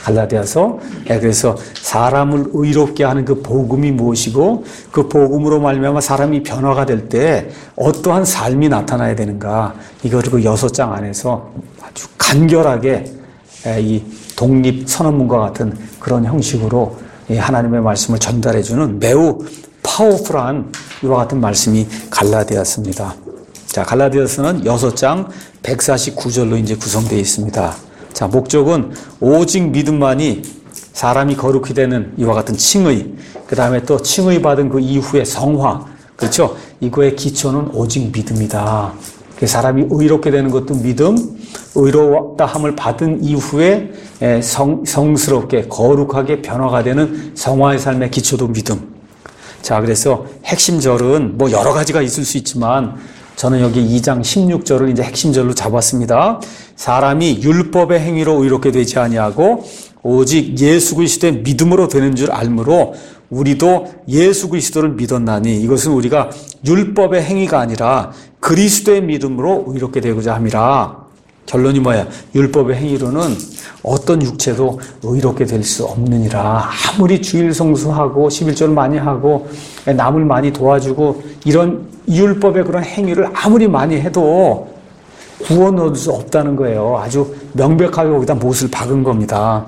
갈라디아서. 예, 그래서 사람을 의롭게 하는 그 복음이 무엇이고 그 복음으로 말미암아 사람이 변화가 될 때 어떠한 삶이 나타나야 되는가, 이거를 그 여섯 장 안에서 아주 간결하게 예, 이 독립 선언문과 같은 그런 형식으로 하나님의 말씀을 전달해주는 매우 파워풀한 이와 같은 말씀이 갈라디아서입니다. 자, 갈라디아서는 여섯 장 백사십구 절로 이제 구성되어 있습니다. 자, 목적은 오직 믿음만이 사람이 거룩히 되는 이와 같은 칭의, 그 다음에 또 칭의 받은 그 이후의 성화, 그렇죠? 이거의 기초는 오직 믿음이다. 사람이 의롭게 되는 것도 믿음, 의롭다함을 받은 이후에 성, 성스럽게 거룩하게 변화가 되는 성화의 삶의 기초도 믿음. 자, 그래서 핵심절은 뭐 여러 가지가 있을 수 있지만 저는 여기 이 장 십육 절을 이제 핵심절로 잡았습니다. 사람이 율법의 행위로 의롭게 되지 아니하고 오직 예수 그리스도의 믿음으로 되는 줄 알므로 우리도 예수 그리스도를 믿었나니, 이것은 우리가 율법의 행위가 아니라 그리스도의 믿음으로 의롭게 되고자 함이라. 결론이 뭐야? 율법의 행위로는 어떤 육체도 의롭게 될 수 없느니라. 아무리 주일 성수하고 십일조를 많이 하고 남을 많이 도와주고 이런 율법의 그런 행위를 아무리 많이 해도 구원 얻을 수 없다는 거예요. 아주 명백하게 거기다 못을 박은 겁니다.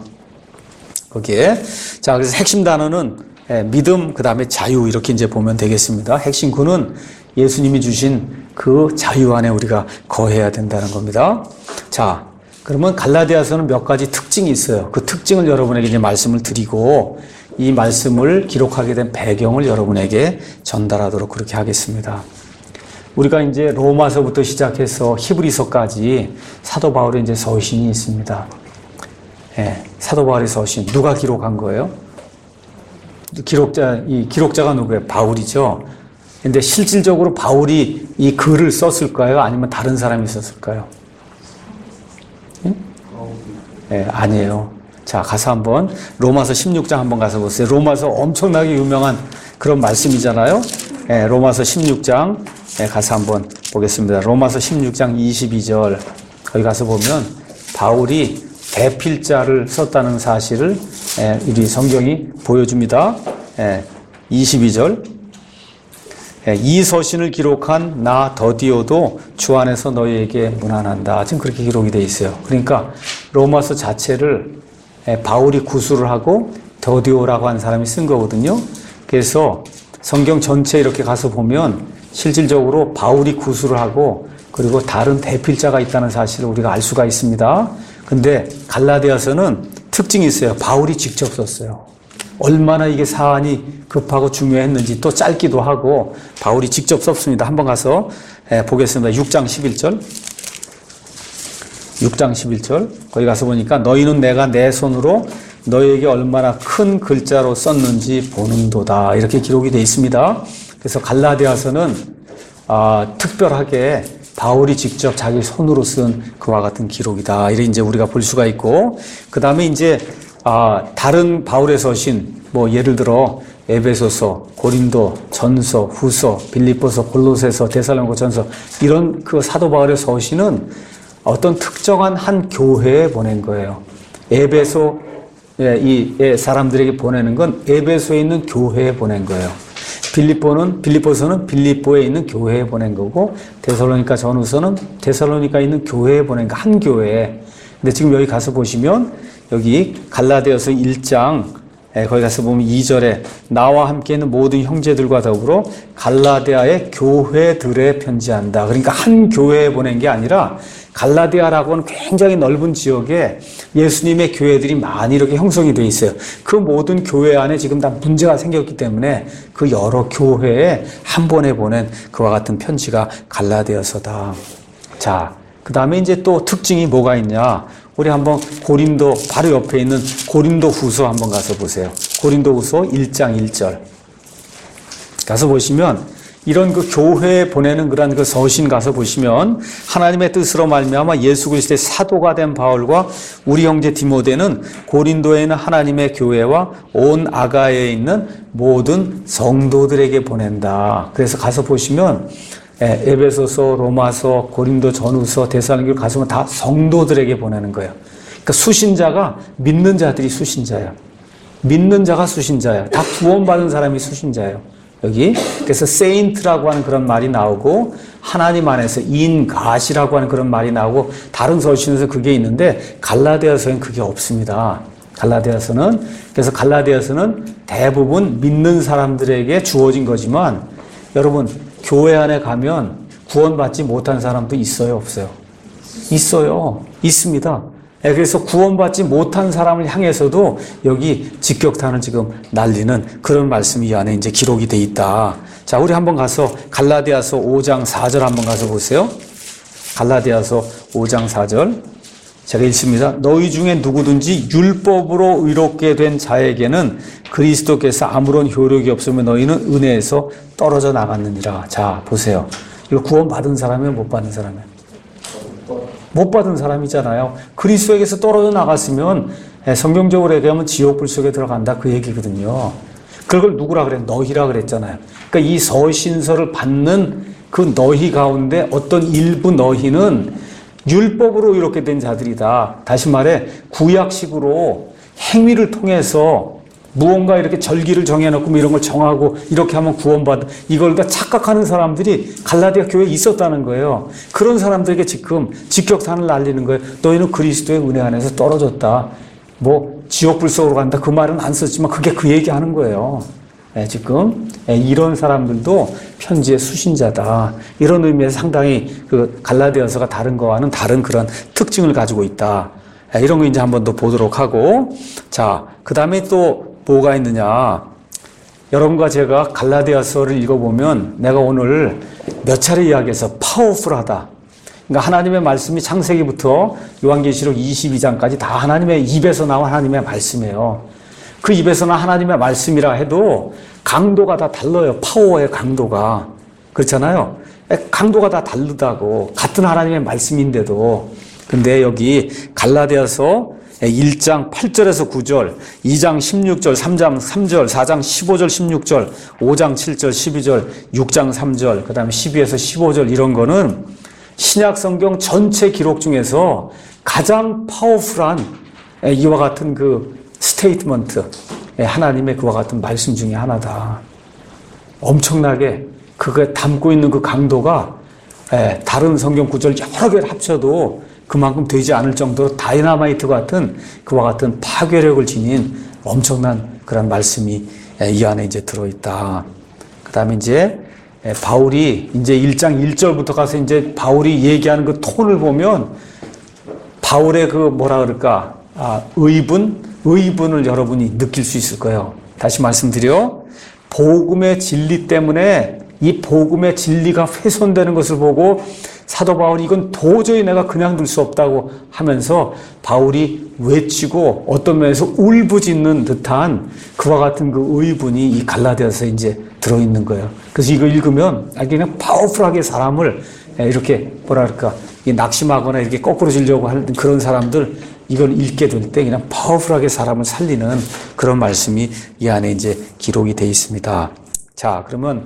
거기에. 자, 그래서 핵심 단어는 믿음, 그 다음에 자유, 이렇게 이제 보면 되겠습니다. 핵심 구는 예수님이 주신 그 자유 안에 우리가 거해야 된다는 겁니다. 자, 그러면 갈라디아서는 몇 가지 특징이 있어요. 그 특징을 여러분에게 이제 말씀을 드리고 이 말씀을 기록하게 된 배경을 여러분에게 전달하도록 그렇게 하겠습니다. 우리가 이제 로마서부터 시작해서 히브리서까지 사도 바울의 이제 서신이 있습니다. 예, 사도 바울의 서신 누가 기록한 거예요? 기록자, 이 기록자가 누구예요? 바울이죠. 근데 실질적으로 바울이 이 글을 썼을까요? 아니면 다른 사람이 썼을까요? 예? 네, 아니에요. 자, 가서 한번 로마서 십육 장 한번 가서 보세요. 로마서 엄청나게 유명한 그런 말씀이잖아요. 네, 로마서 십육 장 네, 가서 한번 보겠습니다. 로마서 십육 장 이십이 절 거기 가서 보면 바울이 대필자를 썼다는 사실을 예, 우리 성경이 보여줍니다. 예, 이십이 절. 예, 이 서신을 기록한 나 더디오도 주 안에서 너희에게 문안한다. 지금 그렇게 기록이 되어 있어요. 그러니까 로마서 자체를 예, 바울이 구술을 하고 더디오라고 하는 사람이 쓴 거거든요. 그래서 성경 전체 이렇게 가서 보면 실질적으로 바울이 구술을 하고 그리고 다른 대필자가 있다는 사실을 우리가 알 수가 있습니다. 근데 갈라디아서는 특징이 있어요. 바울이 직접 썼어요. 얼마나 이게 사안이 급하고 중요했는지 또 짧기도 하고 바울이 직접 썼습니다. 한번 가서 보겠습니다. 육 장 십일 절. 육 장 십일 절. 거기 가서 보니까 너희는 내가 내 손으로 너희에게 얼마나 큰 글자로 썼는지 보는도다. 이렇게 기록이 되어 있습니다. 그래서 갈라디아서는 아, 특별하게 바울이 직접 자기 손으로 쓴 그와 같은 기록이다. 이래 이제 우리가 볼 수가 있고, 그 다음에 이제 아, 다른 바울의 서신, 뭐 예를 들어 에베소서, 고린도, 전서, 후서, 빌립보서, 골로새서, 데살로니가 전서, 이런 그 사도 바울의 서신은 어떤 특정한 한 교회에 보낸 거예요. 에베소 이 사람들에게 보내는 건 에베소에 있는 교회에 보낸 거예요. 빌립보는 빌립보서는 빌립보에 있는 교회에 보낸 거고, 데살로니가 전후서는 데살로니가에 있는 교회에 보낸 거, 한 교회에. 근데 지금 여기 가서 보시면 여기 갈라디아서 일 장 거기 가서 보면 이 절에 나와 함께 있는 모든 형제들과 더불어 갈라디아의 교회들에 편지한다. 그러니까 한 교회에 보낸 게 아니라 갈라디아라고 하는 굉장히 넓은 지역에 예수님의 교회들이 많이 이렇게 형성이 되어 있어요. 그 모든 교회 안에 지금 다 문제가 생겼기 때문에 그 여러 교회에 한 번에 보낸 그와 같은 편지가 갈라디아서다. 자, 그 다음에 이제 또 특징이 뭐가 있냐. 우리 한번 고린도 바로 옆에 있는 고린도 후서 한번 가서 보세요. 고린도 후서 일 장 일 절. 가서 보시면 이런 그 교회에 보내는 그런 그 서신 가서 보시면 하나님의 뜻으로 말미암아 예수 그리스도의 사도가 된 바울과 우리 형제 디모데는 고린도에 있는 하나님의 교회와 온 아가야에 있는 모든 성도들에게 보낸다. 그래서 가서 보시면 에베소서, 로마서, 고린도 전후서, 데살로니가 가서 다 성도들에게 보내는 거예요. 그러니까 수신자가 믿는 자들이 수신자야. 믿는 자가 수신자야. 다 구원받은 사람이 수신자예요. 여기. 그래서 세인트라고 하는 그런 말이 나오고 하나님 안에서 인가시라고 하는 그런 말이 나오고 다른 서신에서 그게 있는데 갈라디아서에는 그게 없습니다. 갈라디아서는. 그래서 갈라디아서는 대부분 믿는 사람들에게 주어진 거지만 여러분 교회 안에 가면 구원받지 못한 사람도 있어요, 없어요? 있어요. 있습니다. 그래서 구원받지 못한 사람을 향해서도 여기 직격탄을 지금 날리는 그런 말씀이 이 안에 이제 기록이 돼 있다. 자, 우리 한번 가서 갈라디아서 오 장 사 절 한번 가서 보세요. 갈라디아서 오 장 사 절. 제가 읽습니다. 너희 중에 누구든지 율법으로 의롭게 된 자에게는 그리스도께서 아무런 효력이 없으면 너희는 은혜에서 떨어져 나갔느니라. 자, 보세요. 이거 구원받은 사람이에요, 못 받은 사람이에요? 못 받은 사람이잖아요. 그리스도에게서 떨어져 나갔으면 성경적으로 얘기하면 지옥불 속에 들어간다 그 얘기거든요. 그걸 누구라 그래? 너희라 그랬잖아요. 그러니까 이 서신서를 받는 그 너희 가운데 어떤 일부 너희는 율법으로 이렇게 된 자들이다. 다시 말해 구약식으로 행위를 통해서 무언가 이렇게 절기를 정해놓고 뭐 이런 걸 정하고 이렇게 하면 구원받아. 이걸 다 착각하는 사람들이 갈라디아 교회에 있었다는 거예요. 그런 사람들에게 지금 직격탄을 날리는 거예요. 너희는 그리스도의 은혜 안에서 떨어졌다. 뭐 지옥불 속으로 간다. 그 말은 안 썼지만 그게 그 얘기하는 거예요. 예, 지금 예, 이런 사람들도 편지의 수신자다. 이런 의미에서 상당히 그 갈라디아서가 다른 거와는 다른 그런 특징을 가지고 있다. 예, 이런 거 이제 한번 더 보도록 하고, 자, 그 다음에 또 뭐가 있느냐. 여러분과 제가 갈라디아서를 읽어보면 내가 오늘 몇 차례 이야기해서 파워풀하다. 그러니까 하나님의 말씀이 창세기부터 요한계시록 이십이 장까지 다 하나님의 입에서 나온 하나님의 말씀이에요. 그 입에서 나온 하나님의 말씀이라 해도 강도가 다 달라요. 파워의 강도가. 그렇잖아요. 강도가 다 다르다고. 같은 하나님의 말씀인데도. 근데 여기 갈라디아서 일 장 팔 절에서 구 절, 이 장 십육 절, 삼 장 삼 절, 사 장 십오 절, 십육 절, 오 장 칠 절, 십이 절, 육 장 삼 절, 그 다음에 십이에서 십오 절 이런 거는 신약 성경 전체 기록 중에서 가장 파워풀한 이와 같은 그 스테이트먼트, 하나님의 그와 같은 말씀 중에 하나다. 엄청나게 그거 담고 있는 그 강도가 다른 성경 구절 여러 개를 합쳐도 그만큼 되지 않을 정도로 다이나마이트 같은 그와 같은 파괴력을 지닌 엄청난 그런 말씀이 이 안에 이제 들어있다. 그 다음에 이제 바울이 이제 일 장 일 절부터 가서 이제 바울이 얘기하는 그 톤을 보면 바울의 그 뭐라 그럴까, 아, 의분, 의분을 여러분이 느낄 수 있을 거예요. 다시 말씀드려. 복음의 진리 때문에 이 복음의 진리가 훼손되는 것을 보고 사도 바울이 이건 도저히 내가 그냥 둘 수 없다고 하면서 바울이 외치고 어떤 면에서 울부짖는 듯한 그와 같은 그 의분이 이 갈라디아서에 이제 들어있는 거예요. 그래서 이거 읽으면 그냥 파워풀하게 사람을 이렇게 뭐랄까 낙심하거나 이렇게 거꾸로 지려고 하는 그런 사람들 이걸 읽게 될 때 그냥 파워풀하게 사람을 살리는 그런 말씀이 이 안에 이제 기록이 되어 있습니다. 자, 그러면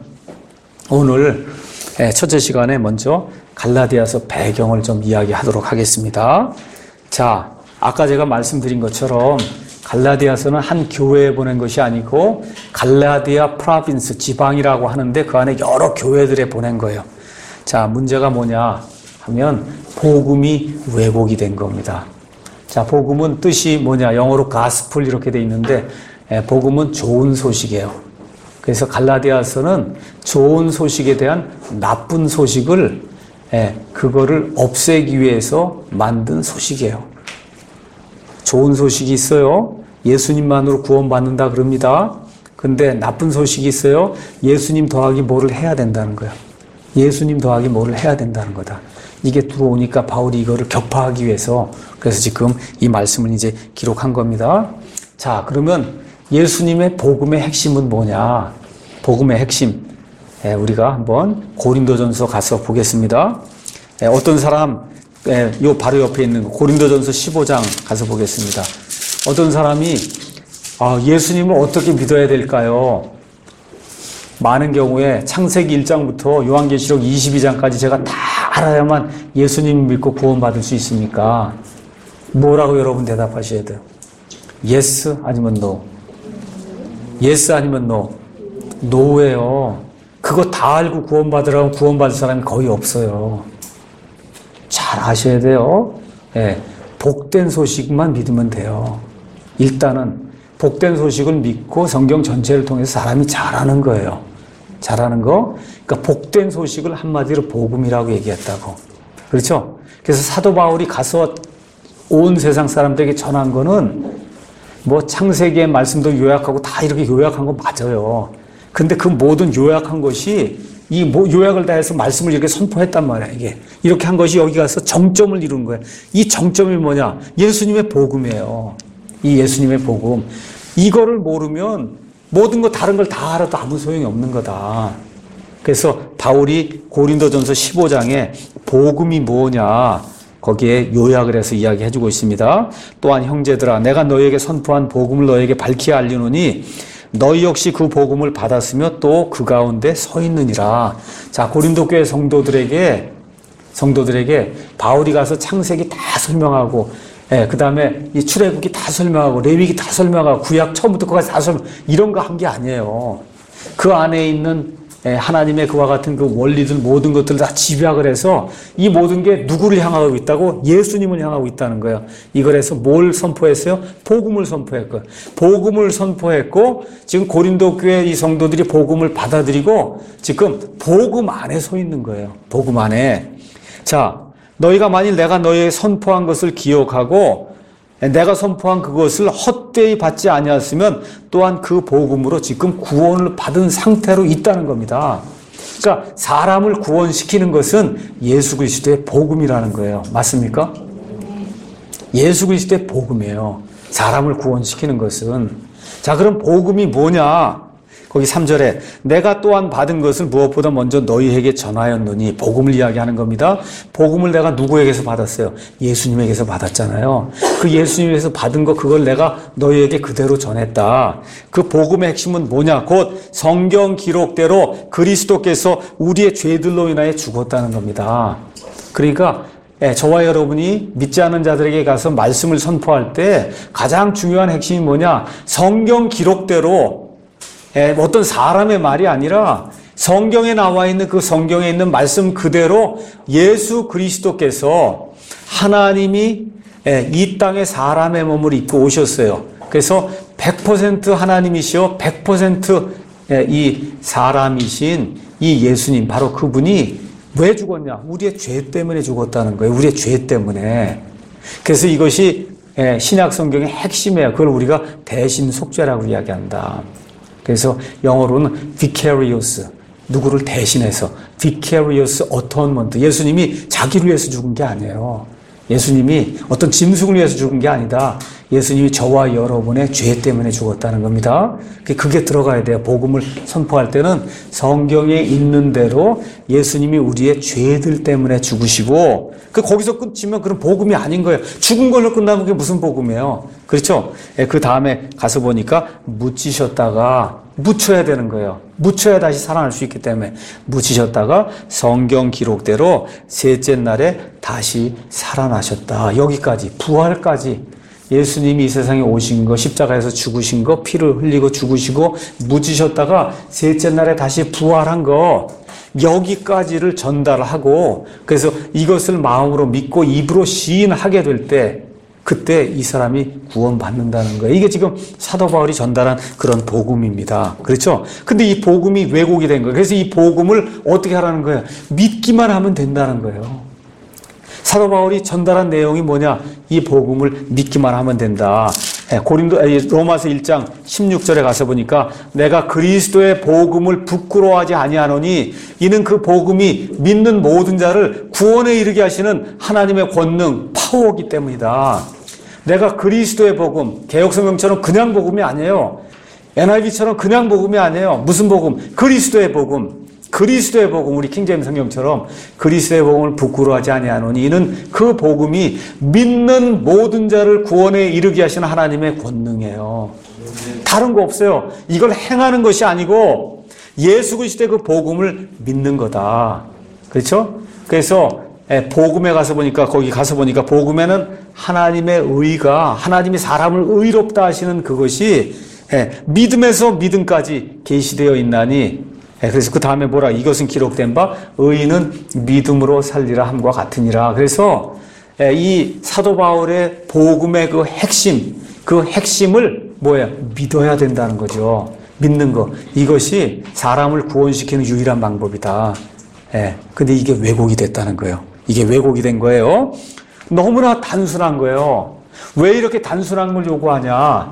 오늘 첫째 시간에 먼저 갈라디아서 배경을 좀 이야기하도록 하겠습니다. 자, 아까 제가 말씀드린 것처럼 갈라디아서는 한 교회에 보낸 것이 아니고 갈라디아 프로빈스 지방이라고 하는데 그 안에 여러 교회들에 보낸 거예요. 자, 문제가 뭐냐 하면 복음이 왜곡이 된 겁니다. 자, 복음은 뜻이 뭐냐, 영어로 가스플 이렇게 돼 있는데 복음은 좋은 소식이에요. 그래서 갈라디아서는 좋은 소식에 대한 나쁜 소식을 예, 그거를 없애기 위해서 만든 소식이에요. 좋은 소식이 있어요. 예수님만으로 구원받는다 그럽니다. 근데 나쁜 소식이 있어요. 예수님 더하기 뭐를 해야 된다는 거예요. 예수님 더하기 뭐를 해야 된다는 거다. 이게 들어오니까 바울이 이거를 격파하기 위해서 그래서 지금 이 말씀을 이제 기록한 겁니다. 자, 그러면 예수님의 복음의 핵심은 뭐냐? 복음의 핵심. 예, 우리가 한번 고린도전서 가서 보겠습니다. 예, 어떤 사람, 예, 요 바로 옆에 있는 고린도전서 십오 장 가서 보겠습니다. 어떤 사람이 아, 예수님을 어떻게 믿어야 될까요? 많은 경우에 창세기 일 장부터 요한계시록 이십이 장까지 제가 다 알아야만 예수님 믿고 구원받을 수 있습니까? 뭐라고 여러분 대답하셔야 돼요? yes 아니면 no. yes 아니면 no. no예요. 그거 다 알고 구원받으라고 구원받을 사람이 거의 없어요. 잘 아셔야 돼요. 예, 복된 소식만 믿으면 돼요. 일단은 복된 소식을 믿고 성경 전체를 통해서 사람이 잘하는 거예요. 잘하는 거. 그러니까 복된 소식을 한마디로 복음이라고 얘기했다고. 그렇죠? 그래서 사도 바울이 가서 온 세상 사람들에게 전한 거는 뭐 창세기의 말씀도 요약하고 다 이렇게 요약한 거 맞아요. 근데 그 모든 요약한 것이 이 요약을 다 해서 말씀을 이렇게 선포했단 말이야, 이게. 이렇게 한 것이 여기 가서 정점을 이룬 거야. 이 정점이 뭐냐? 예수님의 복음이에요. 이 예수님의 복음. 이거를 모르면 모든 거 다른 걸 다 알아도 아무 소용이 없는 거다. 그래서 바울이 고린도전서 십오 장에 복음이 뭐냐? 거기에 요약을 해서 이야기해주고 있습니다. 또한 형제들아, 내가 너희에게 선포한 복음을 너희에게 밝히 알리노니 너희 역시 그 복음을 받았으며 또 그 가운데 서 있느니라. 자, 고린도 교회 성도들에게 성도들에게 바울이 가서 창세기 다 설명하고, 예, 그 다음에 이 출애굽기 다 설명하고, 레위기 다 설명하고, 구약 처음부터 끝까지 다 설명, 이런 거 한 게 아니에요. 그 안에 있는 예, 하나님의 그와 같은 그 원리들 모든 것들을 다 집약을 해서 이 모든 게 누구를 향하고 있다고? 예수님을 향하고 있다는 거예요. 이걸 해서 뭘 선포했어요? 복음을 선포했고요. 복음을 선포했고 지금 고린도 교회 이 성도들이 복음을 받아들이고 지금 복음 안에 서 있는 거예요. 복음 안에. 자, 너희가 만일 내가 너희에게 선포한 것을 기억하고 내가 선포한 그것을 헛되이 받지 아니하였으면 또한 그 복음으로 지금 구원을 받은 상태로 있다는 겁니다. 그러니까 사람을 구원시키는 것은 예수 그리스도의 복음이라는 거예요. 맞습니까? 예수 그리스도의 복음이에요. 사람을 구원시키는 것은. 자, 그럼 복음이 뭐냐? 거기 삼 절에 내가 또한 받은 것을 무엇보다 먼저 너희에게 전하였노니, 복음을 이야기하는 겁니다. 복음을 내가 누구에게서 받았어요? 예수님에게서 받았잖아요. 그 예수님에게서 받은 거 그걸 내가 너희에게 그대로 전했다. 그 복음의 핵심은 뭐냐? 곧 성경 기록대로 그리스도께서 우리의 죄들로 인하여 죽었다는 겁니다. 그러니까 예, 저와 여러분이 믿지 않는 자들에게 가서 말씀을 선포할 때 가장 중요한 핵심이 뭐냐? 성경 기록대로, 예, 어떤 사람의 말이 아니라 성경에 나와 있는 그 성경에 있는 말씀 그대로 예수 그리스도께서 하나님이 예, 이 땅에 사람의 몸을 입고 오셨어요. 그래서 백 퍼센트 하나님이시오 백 퍼센트 예, 이 사람이신 이 예수님, 바로 그분이 왜 죽었냐? 우리의 죄 때문에 죽었다는 거예요. 우리의 죄 때문에. 그래서 이것이 예, 신약 성경의 핵심이에요. 그걸 우리가 대신 속죄라고 이야기한다. 그래서 영어로는 vicarious, 누구를 대신해서, vicarious atonement. 예수님이 자기를 위해서 죽은 게 아니에요. 예수님이 어떤 짐승을 위해서 죽은 게 아니다. 예수님이 저와 여러분의 죄 때문에 죽었다는 겁니다. 그게 들어가야 돼요. 복음을 선포할 때는 성경에 있는 대로 예수님이 우리의 죄들 때문에 죽으시고, 그 거기서 끝이면 그런 복음이 아닌 거예요. 죽은 걸로 끝나면 그게 무슨 복음이에요? 그렇죠? 그 다음에 가서 보니까 묻히셨다가 묻혀야 되는 거예요. 묻혀야 다시 살아날 수 있기 때문에 묻히셨다가 성경 기록대로 셋째 날에 다시 살아나셨다. 여기까지, 부활까지. 예수님이 이 세상에 오신 거, 십자가에서 죽으신 거, 피를 흘리고 죽으시고 묻히셨다가 셋째 날에 다시 부활한 거, 여기까지를 전달하고, 그래서 이것을 마음으로 믿고 입으로 시인하게 될 때 그때 이 사람이 구원받는다는 거예요. 이게 지금 사도 바울이 전달한 그런 복음입니다. 그렇죠? 근데 이 복음이 왜곡이 된 거예요. 그래서 이 복음을 어떻게 하라는 거예요? 믿기만 하면 된다는 거예요. 사도 바울이 전달한 내용이 뭐냐? 이 복음을 믿기만 하면 된다. 고린도 로마서 일 장 십육 절에 가서 보니까 내가 그리스도의 복음을 부끄러워하지 아니하노니 이는 그 복음이 믿는 모든 자를 구원에 이르게 하시는 하나님의 권능, 파워이기 때문이다. 내가 그리스도의 복음, 개역성경처럼 그냥 복음이 아니에요. 엔아이브이처럼 그냥 복음이 아니에요. 무슨 복음? 그리스도의 복음. 그리스도의 복음, 우리 킹제임스 성경처럼 그리스도의 복음을 부끄러워하지 아니하노니 이는 그 복음이 믿는 모든 자를 구원에 이르게 하시는 하나님의 권능이에요. 다른 거 없어요. 이걸 행하는 것이 아니고 예수 그리스도의 그 복음을 믿는 거다. 그렇죠? 그래서 예, 복음에 가서 보니까, 거기 가서 보니까 복음에는 하나님의 의가, 하나님이 사람을 의롭다 하시는 그것이 예, 믿음에서 믿음까지 계시되어 있나니, 예, 그래서 그 다음에 뭐라, 이것은 기록된 바 의인은 믿음으로 살리라 함과 같으니라. 그래서 예, 이 사도 바울의 복음의 그 핵심, 그 핵심을 뭐야, 믿어야 된다는 거죠. 믿는 거. 이것이 사람을 구원시키는 유일한 방법이다. 예, 근데 이게 왜곡이 됐다는 거예요. 이게 왜곡이 된 거예요. 너무나 단순한 거예요. 왜 이렇게 단순한 걸 요구하냐?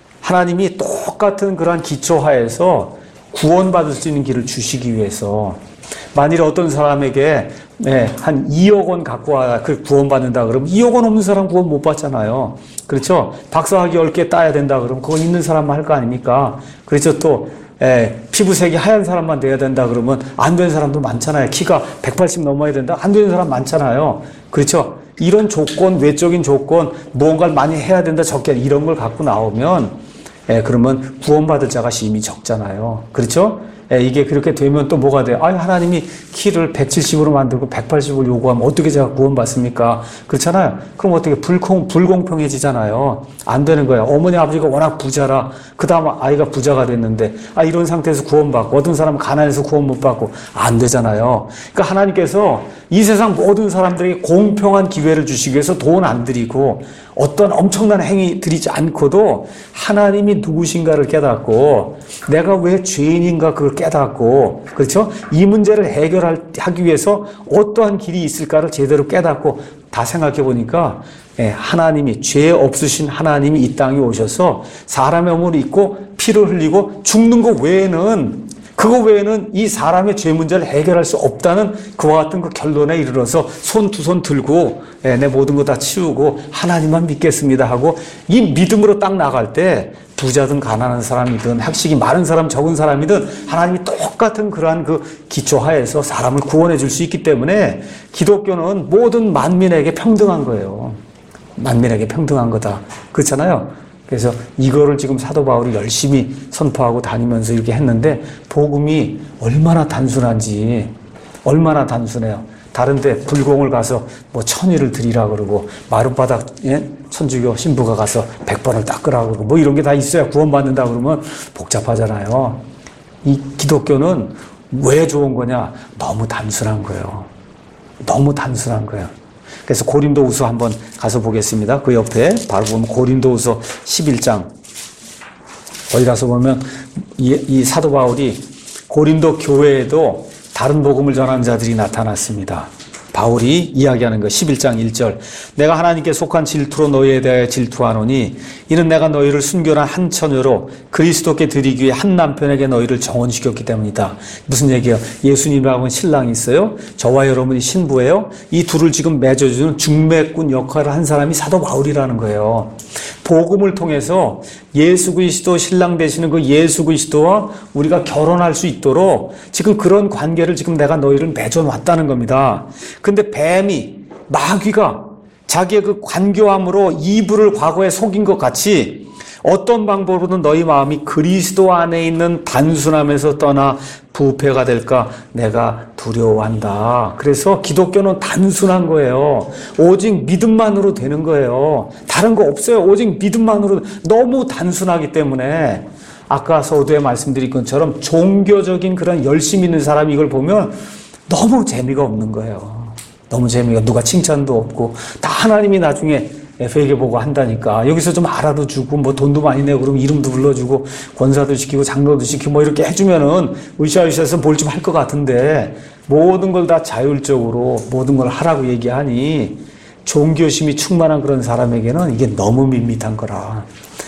하나님이 똑같은 그러한 기초하에서 구원받을 수 있는 길을 주시기 위해서. 만일 어떤 사람에게 네, 한 이억 원 갖고 와, 그 구원받는다 그러면 이억 원 없는 사람 구원 못 받잖아요. 그렇죠? 박사학위 열 개 따야 된다 그러면 그건 있는 사람만 할 거 아닙니까? 그렇죠? 또 예, 피부색이 하얀 사람만 돼야 된다 그러면 안 된 사람도 많잖아요. 키가 백팔십 넘어야 된다. 안 되는 사람 많잖아요. 그렇죠? 이런 조건, 외적인 조건, 무언가를 많이 해야 된다, 적게 이런 걸 갖고 나오면 예, 그러면 구원받을 자가 심히 적잖아요. 그렇죠? 예, 이게 그렇게 되면 또 뭐가 돼요? 아니, 하나님이 키를 백칠십으로 만들고 백팔십을 요구하면 어떻게 제가 구원받습니까? 그렇잖아요. 그럼 어떻게 불공, 불공평해지잖아요. 안 되는 거예요. 어머니, 아버지가 워낙 부자라, 그 다음 아이가 부자가 됐는데, 아, 이런 상태에서 구원받고, 어떤 사람은 가난해서 구원 못 받고, 안 되잖아요. 그러니까 하나님께서 이 세상 모든 사람들에게 공평한 기회를 주시기 위해서 돈 안 드리고, 어떤 엄청난 행위 드리지 않고도 하나님이 누구신가를 깨닫고 내가 왜 죄인인가 그걸 깨닫고, 그렇죠? 이 문제를 해결하기 위해서 어떠한 길이 있을까를 제대로 깨닫고 다 생각해 보니까 하나님이, 죄 없으신 하나님이 이 땅에 오셔서 사람의 몸을 입고 피를 흘리고 죽는 것 외에는, 그거 외에는 이 사람의 죄 문제를 해결할 수 없다는 그와 같은 그 결론에 이르러서 손 두 손 들고 예, 내 모든 거 다 치우고 하나님만 믿겠습니다 하고 이 믿음으로 딱 나갈 때 부자든 가난한 사람이든 학식이 많은 사람 적은 사람이든 하나님이 똑같은 그러한 그 기초하에서 사람을 구원해 줄 수 있기 때문에 기독교는 모든 만민에게 평등한 거예요. 만민에게 평등한 거다. 그렇잖아요. 그래서 이거를 지금 사도 바울이 열심히 선포하고 다니면서 이렇게 했는데 복음이 얼마나 단순한지, 얼마나 단순해요. 다른데 불공을 가서 뭐 천의를 드리라 그러고 마룻바닥 예? 천주교 신부가 가서 백 번을 닦으라 그러고 뭐 이런 게 다 있어야 구원받는다 그러면 복잡하잖아요. 이 기독교는 왜 좋은 거냐? 너무 단순한 거예요. 너무 단순한 거예요. 그래서 고린도후서 한번 가서 보겠습니다. 그 옆에 바로 보면 고린도후서 십일 장 거기 가서 보면 이, 이 사도 바울이 고린도 교회에도 다른 복음을 전하는 자들이 나타났습니다. 바울이 이야기하는 거 십일 장 일 절, 내가 하나님께 속한 질투로 너희에 대하여 질투하노니 이는 내가 너희를 순결한 한 처녀로 그리스도께 드리기 위해 한 남편에게 너희를 정혼시켰기 때문이다. 무슨 얘기예요? 예수님하고는 신랑이 있어요. 저와 여러분이 신부예요. 이 둘을 지금 맺어주는 중매꾼 역할을 한 사람이 사도 바울이라는 거예요. 복음을 통해서 예수 그리스도 신랑 되시는 그 예수 그리스도와 우리가 결혼할 수 있도록 지금 그런 관계를 지금 내가 너희를 맺어놨다는 겁니다. 근데 뱀이, 마귀가 자기의 그 관교함으로 이브를 과거에 속인 것 같이 어떤 방법으로든 너희 마음이 그리스도 안에 있는 단순함에서 떠나 부패가 될까 내가 두려워한다. 그래서 기독교는 단순한 거예요. 오직 믿음만으로 되는 거예요. 다른 거 없어요. 오직 믿음만으로. 너무 단순하기 때문에 아까 서두에 말씀드린 것처럼 종교적인 그런 열심 있는 사람이 이걸 보면 너무 재미가 없는 거예요. 너무 재미가, 누가 칭찬도 없고 다 하나님이 나중에 회개 보고 한다니까. 여기서 좀 알아도 주고 뭐 돈도 많이 내고 그러면 이름도 불러주고 권사도 시키고 장로도 시키고 뭐 이렇게 해주면은 으쌰으쌰해서 뭘 좀 할 것 같은데 모든 걸 다 자율적으로 모든 걸 하라고 얘기하니 종교심이 충만한 그런 사람에게는 이게 너무 밋밋한 거라.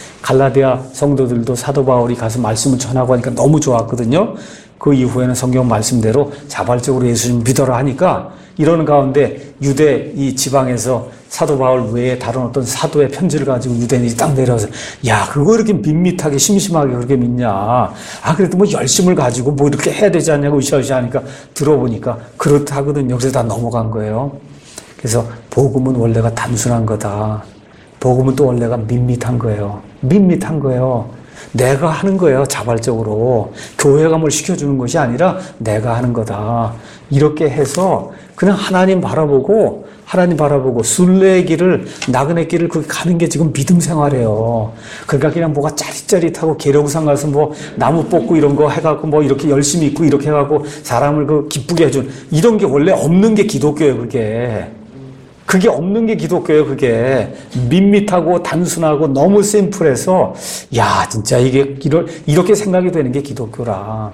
갈라디아 성도들도 사도 바울이 가서 말씀을 전하고 하니까 너무 좋았거든요. 그 이후에는 성경 말씀대로 자발적으로 예수님 믿어라 하니까 이러는 가운데 유대 이 지방에서 사도 바울 외에 다른 어떤 사도의 편지를 가지고 유대인이 딱 내려와서 야, 그거 이렇게 밋밋하게 심심하게 그렇게 믿냐. 아, 그래도 뭐 열심을 가지고 뭐 이렇게 해야 되지 않냐고 으쌰으쌰 하니까 들어보니까 그렇다거든. 여기서 다 넘어간 거예요. 그래서 복음은 원래가 단순한 거다. 복음은 또 원래가 밋밋한 거예요. 밋밋한 거예요. 내가 하는 거예요. 자발적으로. 교회가 뭘 시켜주는 것이 아니라 내가 하는 거다. 이렇게 해서 그냥 하나님 바라보고 하나님 바라보고 순례의 길을 나그네 길을 그 가는 게 지금 믿음 생활이에요. 그러니까 그냥 뭐가 짜릿짜릿하고 계룡산 가서 뭐 나무 뽑고 이런 거 해갖고 뭐 이렇게 열심히 있고 이렇게 해갖고 사람을 그 기쁘게 해준 이런 게 원래 없는 게 기독교예요. 그게 그게 없는 게 기독교예요. 그게 밋밋하고 단순하고 너무 심플해서 야 진짜 이게 이렇게 생각이 되는 게 기독교라.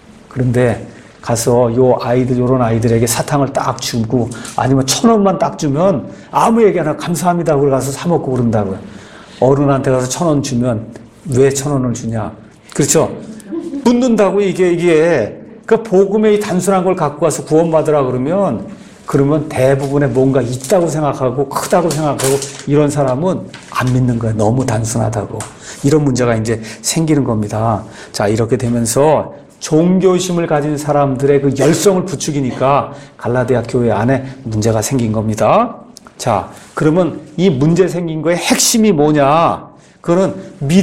그런데 가서 요 아이들, 요런 아이들에게 사탕을 딱 주고 아니면 천 원만 딱 주면 아무 얘기나 감사합니다 하고 가서 사먹고 그런다고요. 어른한테 가서 천 원 주면 왜 천 원을 주냐. 그렇죠? 묻는다고 이게, 이게. 그 복음의 단순한 걸 갖고 가서 구원받으라 그러면 그러면 대부분의 뭔가 있다고 생각하고 크다고 생각하고 이런 사람은 안 믿는 거예요. 너무 단순하다고. 이런 문제가 이제 생기는 겁니다. 자, 이렇게 되면서 종교심을 가진 사람들의 그 열성을 부추기니까 갈라디아 교회 안에 문제가 생긴 겁니다. 자, 그러면 이 문제 생긴 거의 핵심이 뭐냐? 그거는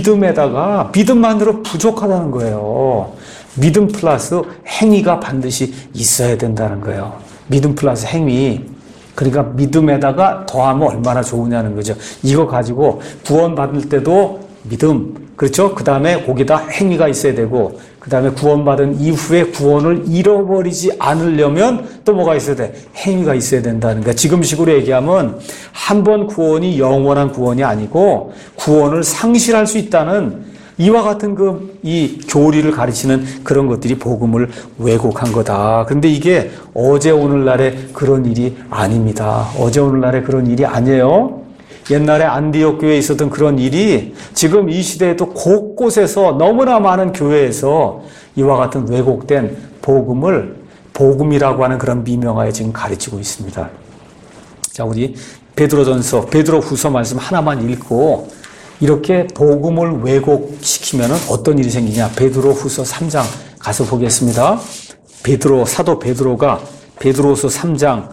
믿음에다가 믿음만으로 부족하다는 거예요. 믿음 플러스 행위가 반드시 있어야 된다는 거예요. 믿음 플러스 행위. 그러니까 믿음에다가 더하면 얼마나 좋으냐는 거죠. 이거 가지고 구원받을 때도 믿음, 그렇죠? 그 다음에 거기다 행위가 있어야 되고, 그 다음에 구원받은 이후에 구원을 잃어버리지 않으려면 또 뭐가 있어야 돼? 행위가 있어야 된다는 거야. 지금식으로 얘기하면 한 번 구원이 영원한 구원이 아니고 구원을 상실할 수 있다는 이와 같은 그 이 교리를 가르치는 그런 것들이 복음을 왜곡한 거다. 그런데 이게 어제 오늘날의 그런 일이 아닙니다. 어제 오늘날의 그런 일이 아니에요. 옛날에 안디옥 교회에 있었던 그런 일이 지금 이 시대에도 곳곳에서 너무나 많은 교회에서 이와 같은 왜곡된 복음을 복음이라고 하는 그런 미명하에 지금 가르치고 있습니다. 자, 우리 베드로전서, 베드로후서 말씀 하나만 읽고 이렇게 복음을 왜곡시키면 어떤 일이 생기냐? 베드로후서 삼 장 가서 보겠습니다. 베드로 사도 베드로가 베드로후서 삼 장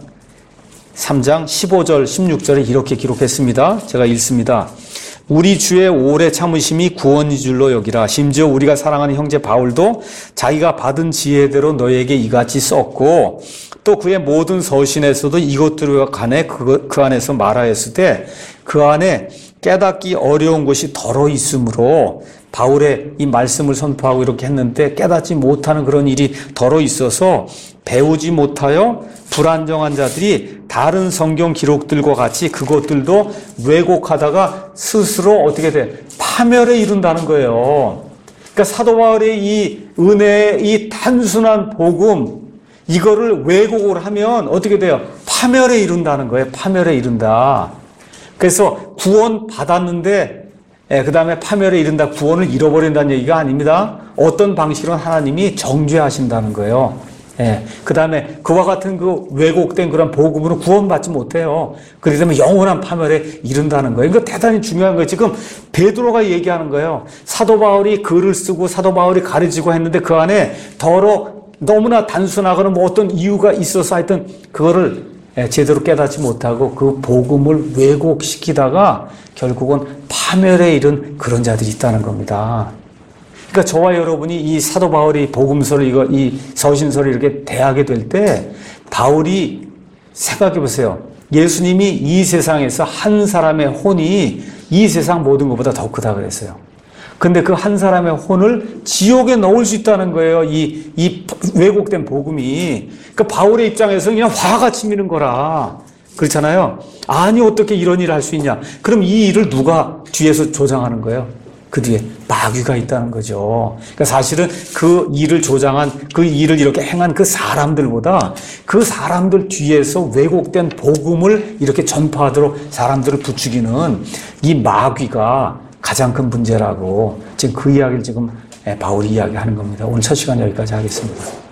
삼 장 십오 절 십육 절에 이렇게 기록했습니다. 제가 읽습니다. 우리 주의 오래 참으심이 구원인 줄로 여기라. 심지어 우리가 사랑하는 형제 바울도 자기가 받은 지혜대로 너에게 이같이 썼고 또 그의 모든 서신에서도 이것들과 관해 그, 그 안에서 말하였을 때 그 안에 깨닫기 어려운 것이 덜어 있으므로 바울의 이 말씀을 선포하고 이렇게 했는데 깨닫지 못하는 그런 일이 덜어 있어서 배우지 못하여 불안정한 자들이 다른 성경 기록들과 같이 그것들도 왜곡하다가 스스로 어떻게 돼? 파멸에 이른다는 거예요. 그러니까 사도 바울의 이 은혜의 이 단순한 복음 이거를 왜곡을 하면 어떻게 돼요? 파멸에 이른다는 거예요. 파멸에 이른다. 그래서 구원 받았는데 예, 그 다음에 파멸에 이른다, 구원을 잃어버린다는 얘기가 아닙니다. 어떤 방식으로 하나님이 정죄하신다는 거예요. 예, 그 다음에 그와 같은 그 왜곡된 그런 복음으로 구원받지 못해요. 그렇기 때문에 영원한 파멸에 이른다는 거예요. 이거 대단히 중요한 거예요. 지금 베드로가 얘기하는 거예요. 사도 바울이 글을 쓰고 사도 바울이 가르치고 했는데 그 안에 더러 너무나 단순하거나 뭐 어떤 이유가 있어서 하여튼 그거를 제대로 깨닫지 못하고 그 복음을 왜곡시키다가 결국은 파멸에 이른 그런 자들이 있다는 겁니다. 그러니까 저와 여러분이 이 사도 바울이 복음서를 이거 이 서신서를 이렇게 대하게 될 때 바울이 생각해 보세요. 예수님이 이 세상에서 한 사람의 혼이 이 세상 모든 것보다 더 크다 그랬어요. 근데 그 한 사람의 혼을 지옥에 넣을 수 있다는 거예요. 이, 이 왜곡된 복음이. 그 바울의 입장에서는 그냥 화가 치미는 거라. 그렇잖아요. 아니, 어떻게 이런 일을 할 수 있냐. 그럼 이 일을 누가 뒤에서 조장하는 거예요? 그 뒤에 마귀가 있다는 거죠. 그러니까 사실은 그 일을 조장한, 그 일을 이렇게 행한 그 사람들보다 그 사람들 뒤에서 왜곡된 복음을 이렇게 전파하도록 사람들을 부추기는 이 마귀가 가장 큰 문제라고 지금 그 이야기를 지금 바울이 이야기하는 겁니다. 오늘 첫 시간 여기까지 하겠습니다.